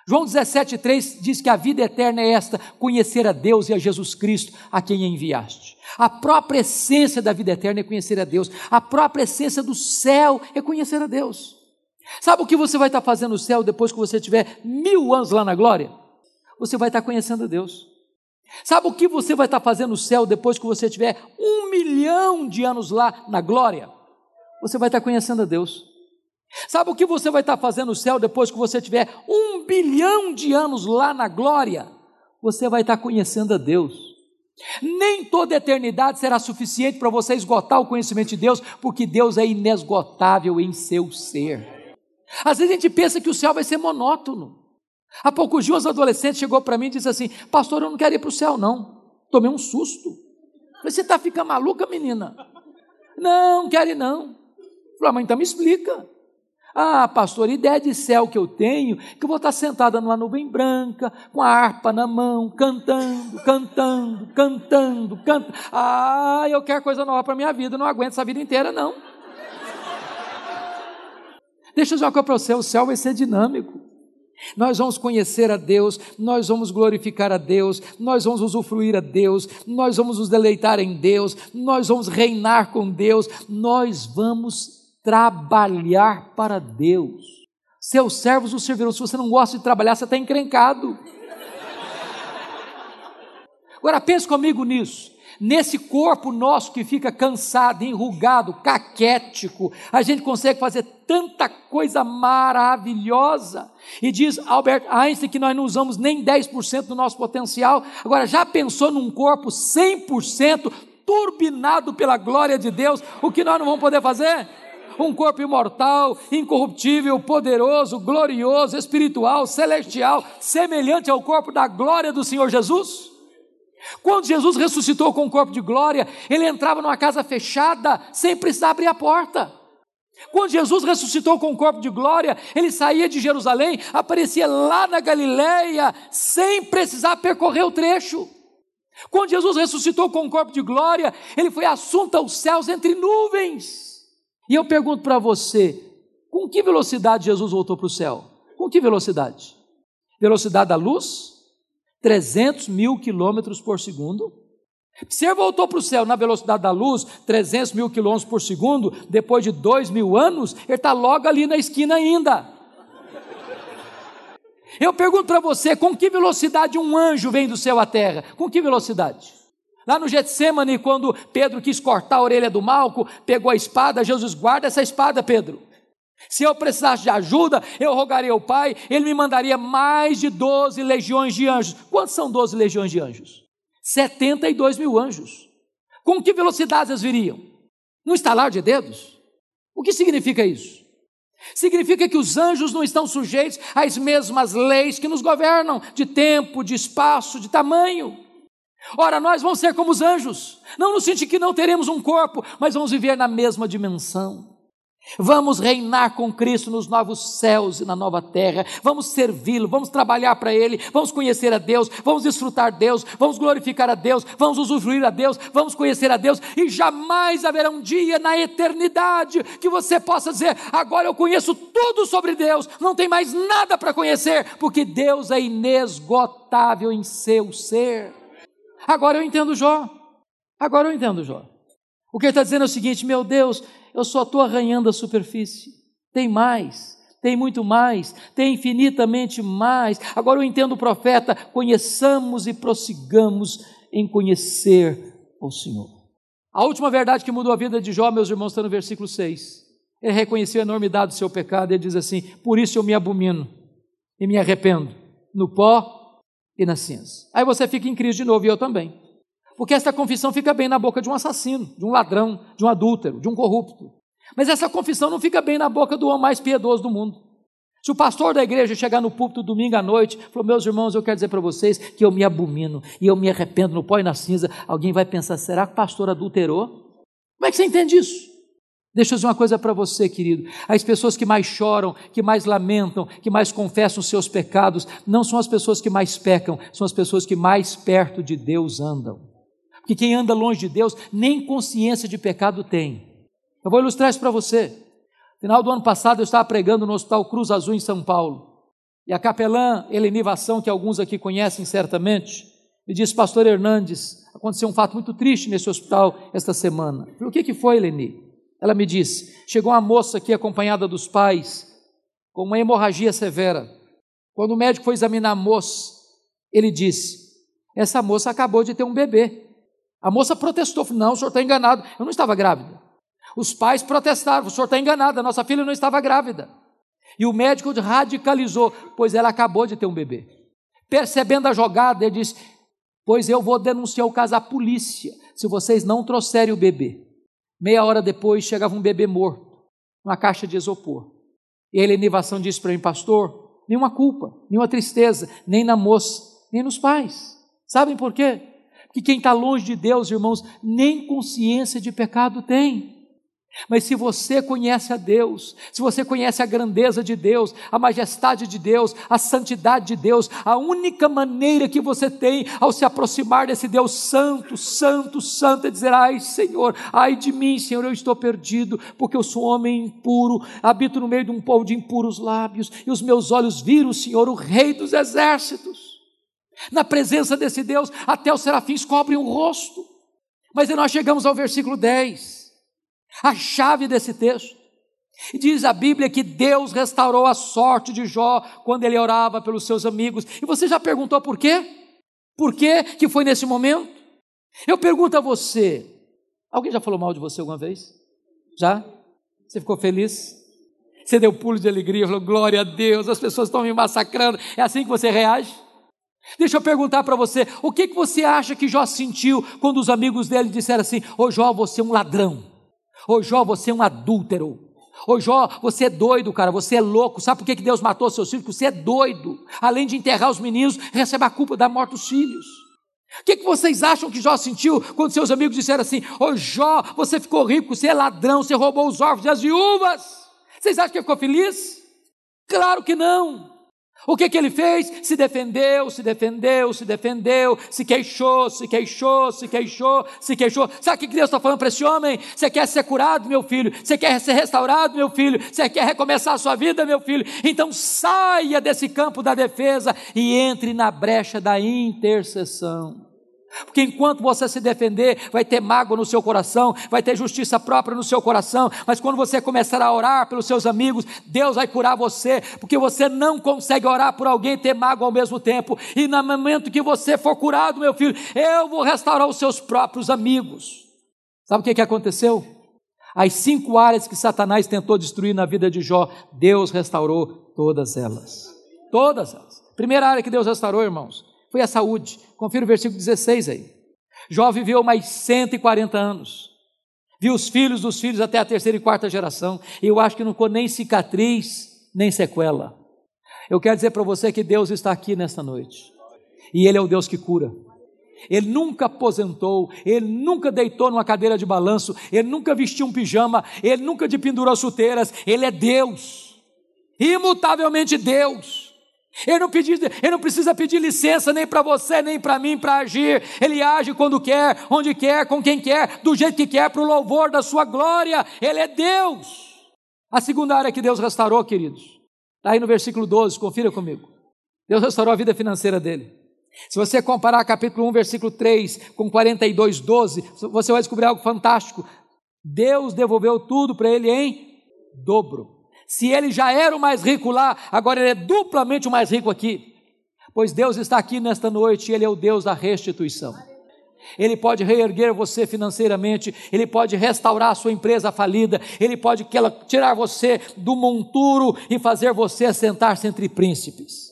João dezessete, três diz que a vida eterna é esta: conhecer a Deus e a Jesus Cristo, a quem enviaste. A própria essência da vida eterna é conhecer a Deus. A própria essência do céu é conhecer a Deus. Sabe o que você vai estar fazendo no céu depois que você tiver mil anos lá na glória? Você vai estar conhecendo a Deus. Sabe o que você vai estar fazendo no céu depois que você tiver um milhão de anos lá na glória? Você vai estar conhecendo a Deus. Sabe o que você vai estar fazendo no céu depois que você tiver um bilhão de anos lá na glória? Você vai estar conhecendo a Deus. Nem toda a eternidade será suficiente para você esgotar o conhecimento de Deus, porque Deus é inesgotável em seu ser. Às vezes a gente pensa que o céu vai ser monótono. Há poucos dias um adolescente chegou para mim e disse assim: pastor, eu não quero ir para o céu não. Tomei um susto. Falei: você está ficando maluca, menina? Não, não quero ir não. Falei: mas então me explica. Ah, pastor, a ideia de céu que eu tenho, que eu vou estar sentada numa nuvem branca, com a harpa na mão, cantando, cantando, cantando, cantando. Ah, eu quero coisa nova para a minha vida, não aguento essa vida inteira, não. Deixa eu dizer uma coisa para você: o céu vai ser dinâmico. Nós vamos conhecer a Deus, nós vamos glorificar a Deus, nós vamos usufruir a Deus, nós vamos nos deleitar em Deus, nós vamos reinar com Deus, nós vamos trabalhar para Deus. Seus servos o servirão. Se você não gosta de trabalhar, você está encrencado. Agora pense comigo nisso. Nesse corpo nosso que fica cansado, enrugado, caquético, a gente consegue fazer tanta coisa maravilhosa. E diz Albert Einstein que nós não usamos nem dez por cento do nosso potencial. Agora, já pensou num corpo cem por cento turbinado pela glória de Deus? O que nós não vamos poder fazer? Um corpo imortal, incorruptível, poderoso, glorioso, espiritual, celestial, semelhante ao corpo da glória do Senhor Jesus. Quando Jesus ressuscitou com o corpo de glória, ele entrava numa casa fechada, sem precisar abrir a porta. Quando Jesus ressuscitou com o corpo de glória, ele saía de Jerusalém, aparecia lá na Galileia, sem precisar percorrer o trecho. Quando Jesus ressuscitou com o corpo de glória, ele foi assunto aos céus entre nuvens. E eu pergunto para você, com que velocidade Jesus voltou para o céu? Com que velocidade? Velocidade da luz? trezentos mil quilômetros por segundo. Se ele voltou para o céu na velocidade da luz, trezentos mil quilômetros por segundo, depois de dois mil anos, ele está logo ali na esquina ainda. Eu pergunto para você, com que velocidade um anjo vem do céu à terra? Com que velocidade? Lá no Getsêmani, quando Pedro quis cortar a orelha do Malco, pegou a espada, Jesus: guarda essa espada, Pedro. Se eu precisasse de ajuda, eu rogaria ao Pai, Ele me mandaria mais de doze legiões de anjos. Quantos são doze legiões de anjos? setenta e dois mil anjos. Com que velocidade eles viriam? No estalar de dedos? O que significa isso? Significa que os anjos não estão sujeitos às mesmas leis que nos governam, de tempo, de espaço, de tamanho. Ora, nós vamos ser como os anjos, não no sentido que não teremos um corpo, mas vamos viver na mesma dimensão. Vamos reinar com Cristo nos novos céus e na nova terra, vamos servi-lo, vamos trabalhar para Ele, vamos conhecer a Deus, vamos desfrutar Deus, vamos glorificar a Deus, vamos usufruir a Deus, vamos conhecer a Deus, e jamais haverá um dia na eternidade que você possa dizer: agora eu conheço tudo sobre Deus, não tem mais nada para conhecer, porque Deus é inesgotável em seu ser. Agora eu entendo Jó, agora eu entendo Jó. O que ele está dizendo é o seguinte: meu Deus, eu só estou arranhando a superfície, tem mais, tem muito mais, tem infinitamente mais. Agora eu entendo o profeta: conheçamos e prossigamos em conhecer o Senhor. A última verdade que mudou a vida de Jó, meus irmãos, está no versículo seis. Ele reconheceu a enormidade do seu pecado, ele diz assim: por isso eu me abomino e me arrependo no pó e na cinza. Aí você fica em crise de novo, e eu também. Porque essa confissão fica bem na boca de um assassino, de um ladrão, de um adúltero, de um corrupto. Mas essa confissão não fica bem na boca do homem mais piedoso do mundo. Se o pastor da igreja chegar no púlpito domingo à noite e falar: meus irmãos, eu quero dizer para vocês que eu me abomino e eu me arrependo no pó e na cinza, alguém vai pensar: será que o pastor adulterou? Como é que você entende isso? Deixa eu dizer uma coisa para você, querido: as pessoas que mais choram, que mais lamentam, que mais confessam os seus pecados, não são as pessoas que mais pecam, são as pessoas que mais perto de Deus andam. Porque quem anda longe de Deus nem consciência de pecado tem. Eu vou ilustrar isso para você. No final do ano passado eu estava pregando no Hospital Cruz Azul em São Paulo. E a capelã Eleni Vassão, que alguns aqui conhecem certamente, me disse: pastor Hernandes, aconteceu um fato muito triste nesse hospital esta semana. Eu falei: o que, que foi, Eleni? Ela me disse: chegou uma moça aqui acompanhada dos pais, com uma hemorragia severa. Quando o médico foi examinar a moça, ele disse: essa moça acabou de ter um bebê. A moça protestou: não, o senhor está enganado, eu não estava grávida. Os pais protestaram: o senhor está enganado, a nossa filha não estava grávida. E o médico radicalizou: pois ela acabou de ter um bebê. Percebendo a jogada, ele disse: pois eu vou denunciar o caso à polícia, se vocês não trouxerem o bebê. Meia hora depois, chegava um bebê morto, numa caixa de isopor. E a Eleni Vassão disse para mim: pastor, nenhuma culpa, nenhuma tristeza, nem na moça, nem nos pais. Sabem por quê? Porque quem está longe de Deus, irmãos, nem consciência de pecado tem. Mas se você conhece a Deus, se você conhece a grandeza de Deus, a majestade de Deus, a santidade de Deus, a única maneira que você tem ao se aproximar desse Deus santo, santo, santo, é dizer: ai Senhor, ai de mim, Senhor, eu estou perdido, porque eu sou homem impuro, habito no meio de um povo de impuros lábios, e os meus olhos viram o Senhor, o Rei dos exércitos. Na presença desse Deus, até os serafins cobrem o rosto. Mas aí nós chegamos ao versículo dez, a chave desse texto. E diz a Bíblia que Deus restaurou a sorte de Jó quando ele orava pelos seus amigos. E você já perguntou por quê? Por quê que foi nesse momento? Eu pergunto a você: alguém já falou mal de você alguma vez? Já? Você ficou feliz? Você deu pulo de alegria, falou: glória a Deus, as pessoas estão me massacrando. É assim que você reage? Deixa eu perguntar para você: o que, que você acha que Jó sentiu quando os amigos dele disseram assim: ô Jó, você é um ladrão, ô Jó, você é um adúltero, ô Jó, você é doido, cara, você é louco. Sabe por que, que Deus matou seus filhos? Porque você é doido. Além de enterrar os meninos, recebe a culpa da morte dos filhos. O que, que vocês acham que Jó sentiu quando seus amigos disseram assim: ô Jó, você ficou rico, você é ladrão, você roubou os órfãos e as viúvas? Vocês acham que ele ficou feliz? Claro que não. O que que ele fez? Se defendeu, se defendeu, se defendeu, se queixou, se queixou, se queixou, se queixou. Sabe o que Deus está falando para esse homem? Você quer ser curado, meu filho? Você quer ser restaurado, meu filho? Você quer recomeçar a sua vida, meu filho? Então saia desse campo da defesa e entre na brecha da intercessão. Porque enquanto você se defender, vai ter mágoa no seu coração, vai ter justiça própria no seu coração, mas quando você começar a orar pelos seus amigos, Deus vai curar você, porque você não consegue orar por alguém e ter mágoa ao mesmo tempo. E no momento que você for curado, meu filho, eu vou restaurar os seus próprios amigos. Sabe o que que aconteceu? As cinco áreas que Satanás tentou destruir na vida de Jó, Deus restaurou todas elas. Todas elas. Primeira área que Deus restaurou, irmãos, foi a saúde. Confira o versículo dezesseis aí. Jó viveu mais cento e quarenta anos. Viu os filhos dos filhos até a terceira e quarta geração. E eu acho que não ficou nem cicatriz, nem sequela. Eu quero dizer para você que Deus está aqui nesta noite. E Ele é o Deus que cura. Ele nunca aposentou, Ele nunca deitou numa cadeira de balanço, Ele nunca vestiu um pijama, Ele nunca te pendurou chuteiras. Ele é Deus. Imutavelmente Deus. Ele não, pedi, ele não precisa pedir licença nem para você, nem para mim para agir. Ele age quando quer, onde quer, com quem quer, do jeito que quer, para o louvor da sua glória. Ele é Deus. A segunda área que Deus restaurou, queridos, está aí no versículo doze, confira comigo. Deus restaurou a vida financeira dele. Se você comparar capítulo um, versículo três com quarenta e dois, doze, você vai descobrir algo fantástico. Deus devolveu tudo para ele em dobro. Se ele já era o mais rico lá, agora ele é duplamente o mais rico aqui. Pois Deus está aqui nesta noite e Ele é o Deus da restituição. Ele pode reerguer você financeiramente, Ele pode restaurar a sua empresa falida, Ele pode tirar você do monturo e fazer você assentar-se entre príncipes.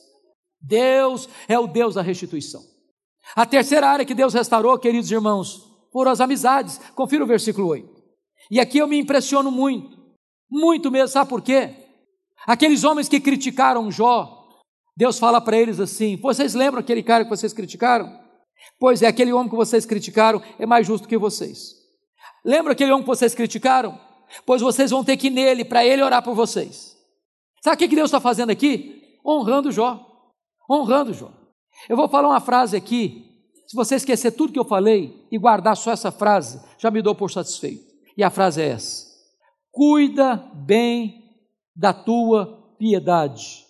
Deus é o Deus da restituição. A terceira área que Deus restaurou, queridos irmãos, foram as amizades. Confira o versículo oito. E aqui eu me impressiono muito. Muito mesmo, sabe por quê? Aqueles homens que criticaram Jó, Deus fala para eles assim: vocês lembram aquele cara que vocês criticaram? Pois é, aquele homem que vocês criticaram é mais justo que vocês. Lembra aquele homem que vocês criticaram? Pois vocês vão ter que ir nele, para ele orar por vocês. Sabe o que Deus está fazendo aqui? Honrando Jó, honrando Jó. Eu vou falar uma frase aqui, se você esquecer tudo que eu falei e guardar só essa frase, já me dou por satisfeito. E a frase é essa: cuida bem da tua piedade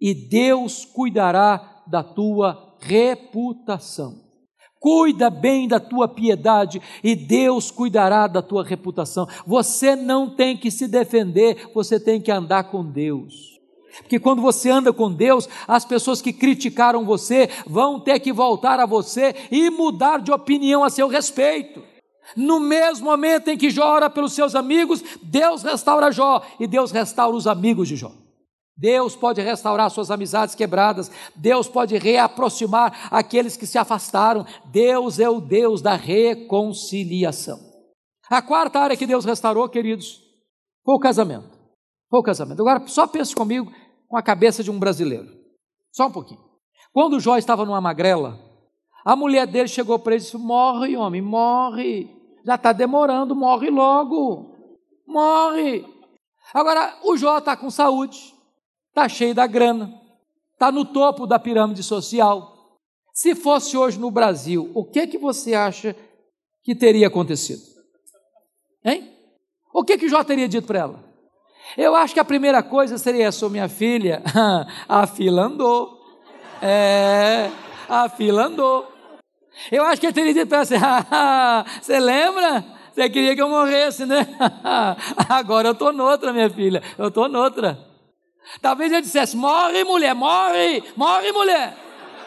e Deus cuidará da tua reputação. Cuida bem da tua piedade e Deus cuidará da tua reputação. Você não tem que se defender, você tem que andar com Deus. Porque quando você anda com Deus, as pessoas que criticaram você vão ter que voltar a você e mudar de opinião a seu respeito. No mesmo momento em que Jó ora pelos seus amigos, Deus restaura Jó e Deus restaura os amigos de Jó. Deus pode restaurar suas amizades quebradas, Deus pode reaproximar aqueles que se afastaram. Deus é o Deus da reconciliação. A quarta área que Deus restaurou, queridos, foi o casamento. Foi o casamento. Agora, só pense comigo com a cabeça de um brasileiro. Só um pouquinho. Quando Jó estava numa magrela, a mulher dele chegou para ele e disse: morre, homem, morre. Já está demorando, morre logo. Morre. Agora, o Jó está com saúde. Está cheio da grana, está no topo da pirâmide social. Se fosse hoje no Brasil, o que que você acha que teria acontecido? Hein? O que que Jó teria dito para ela? Eu acho que a primeira coisa seria essa: minha filha, a fila andou. É, a fila andou. Eu acho que ele teria dito para ela assim: você lembra? Você queria que eu morresse, né? Agora eu estou noutra, minha filha, eu estou noutra. Talvez ele dissesse: morre, mulher, morre, morre, mulher.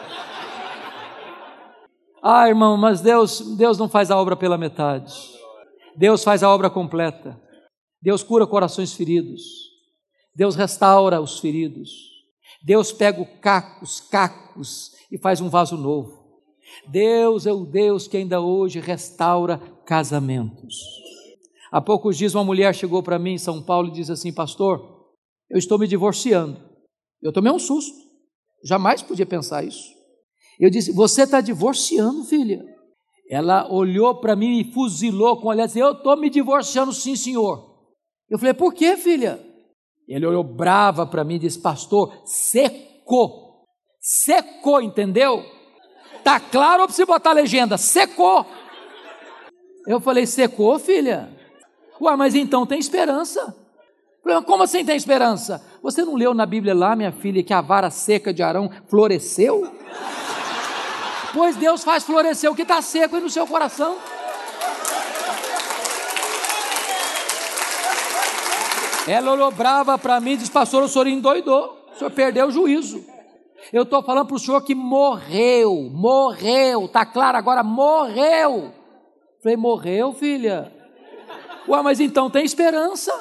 Ah, irmão, mas Deus, Deus não faz a obra pela metade. Deus faz a obra completa. Deus cura corações feridos. Deus restaura os feridos. Deus pega o caco, os cacos e faz um vaso novo. Deus é o Deus que ainda hoje restaura casamentos. Há poucos dias uma mulher chegou para mim em São Paulo e disse assim: pastor, eu estou me divorciando. Eu tomei um susto, jamais podia pensar isso. Eu disse: você está divorciando, filha? Ela olhou para mim e fuzilou com o olhar e disse: eu estou me divorciando, sim, senhor. Eu falei: por quê, filha? Ele olhou brava para mim e disse: pastor, secou, secou, entendeu? Está claro ou precisa botar a legenda? Secou. Eu falei: secou, filha? Ué, mas então tem esperança. Como assim tem esperança? Você não leu na Bíblia lá, minha filha, que a vara seca de Arão floresceu? Pois Deus faz florescer o que está seco aí no seu coração. Ela olhou brava para mim e disse: pastor, o senhor endoidou, o senhor perdeu o juízo. Eu estou falando para o senhor que morreu, morreu, está claro agora, morreu. Falei: morreu, filha? Ué, mas então tem esperança.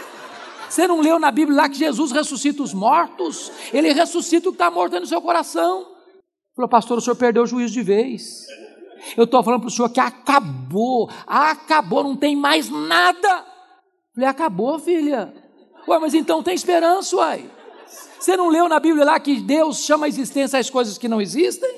Você não leu na Bíblia lá que Jesus ressuscita os mortos? Ele ressuscita o que está morto aí no seu coração. Falou: pastor, o senhor perdeu o juízo de vez. Eu estou falando para o senhor que acabou, acabou, não tem mais nada. Falei: acabou, filha? Ué, mas então tem esperança, uai. Você não leu na Bíblia lá que Deus chama a existência as coisas que não existem?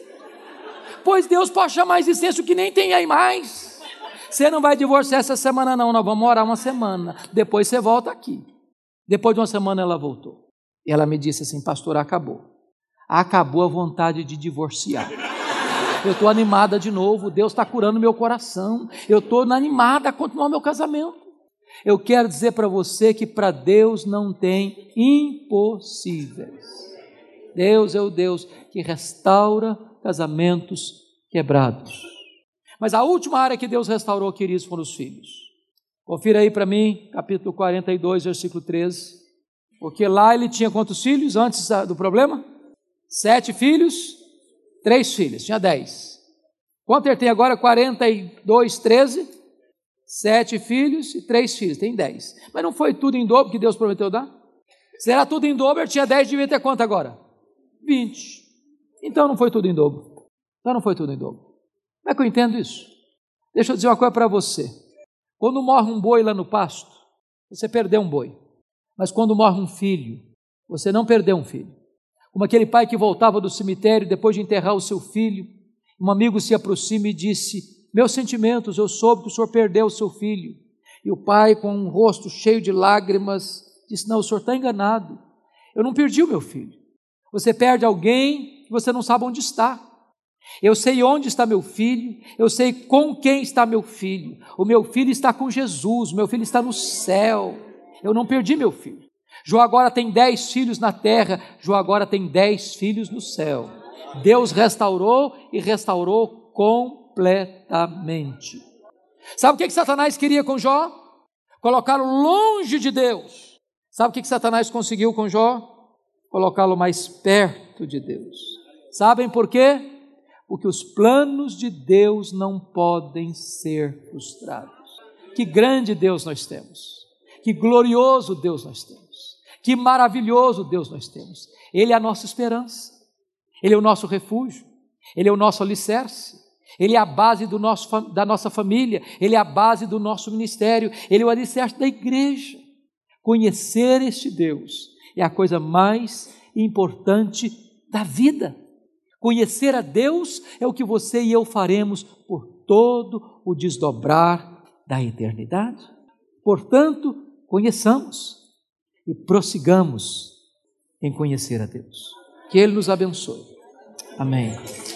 Pois Deus pode chamar a existência o que nem tem aí mais. Você não vai divorciar essa semana não, nós vamos orar uma semana, depois você volta aqui. Depois de uma semana ela voltou. E ela me disse assim: pastor, acabou. Acabou a vontade de divorciar. Eu estou animada de novo, Deus está curando meu coração. Eu estou animada a continuar meu casamento. Eu quero dizer para você que para Deus não tem impossíveis. Deus é o Deus que restaura casamentos quebrados. Mas a última área que Deus restaurou, queridos, foram os filhos. Confira aí para mim, capítulo quarenta e dois, versículo treze. Porque lá ele tinha quantos filhos antes do problema? Sete filhos, três filhas, tinha dez. Quanto ele tem agora? quarenta e dois, treze. Sete filhos e três filhos, tem dez. Mas não foi tudo em dobro que Deus prometeu dar? Se era tudo em dobro, ele tinha dez, devia ter quanto agora? vinte. Então não foi tudo em dobro. Então não foi tudo em dobro. Como é que eu entendo isso? Deixa eu dizer uma coisa para você. Quando morre um boi lá no pasto, você perdeu um boi. Mas quando morre um filho, você não perdeu um filho. Como aquele pai que voltava do cemitério depois de enterrar o seu filho, um amigo se aproxima e disse: meus sentimentos, eu soube que o senhor perdeu o seu filho. E o pai, com um rosto cheio de lágrimas, disse: não, o senhor está enganado. Eu não perdi o meu filho. Você perde alguém que você não sabe onde está. Eu sei onde está meu filho, eu sei com quem está meu filho. O meu filho está com Jesus, o meu filho está no céu. Eu não perdi meu filho. Jó agora tem dez filhos na terra, Jó agora tem dez filhos no céu. Deus restaurou e restaurou completamente. Sabe o que, que Satanás queria com Jó? Colocá-lo longe de Deus. Sabe o que, que Satanás conseguiu com Jó? Colocá-lo mais perto de Deus. Sabem por quê? Porque os planos de Deus não podem ser frustrados. Que grande Deus nós temos. Que glorioso Deus nós temos. Que maravilhoso Deus nós temos. Ele é a nossa esperança. Ele é o nosso refúgio. Ele é o nosso alicerce. Ele é a base do nosso, da nossa família. Ele é a base do nosso ministério. Ele é o alicerce da igreja. Conhecer este Deus é a coisa mais importante da vida. Conhecer a Deus é o que você e eu faremos por todo o desdobrar da eternidade. Portanto, conheçamos e prossigamos em conhecer a Deus. Que Ele nos abençoe. Amém.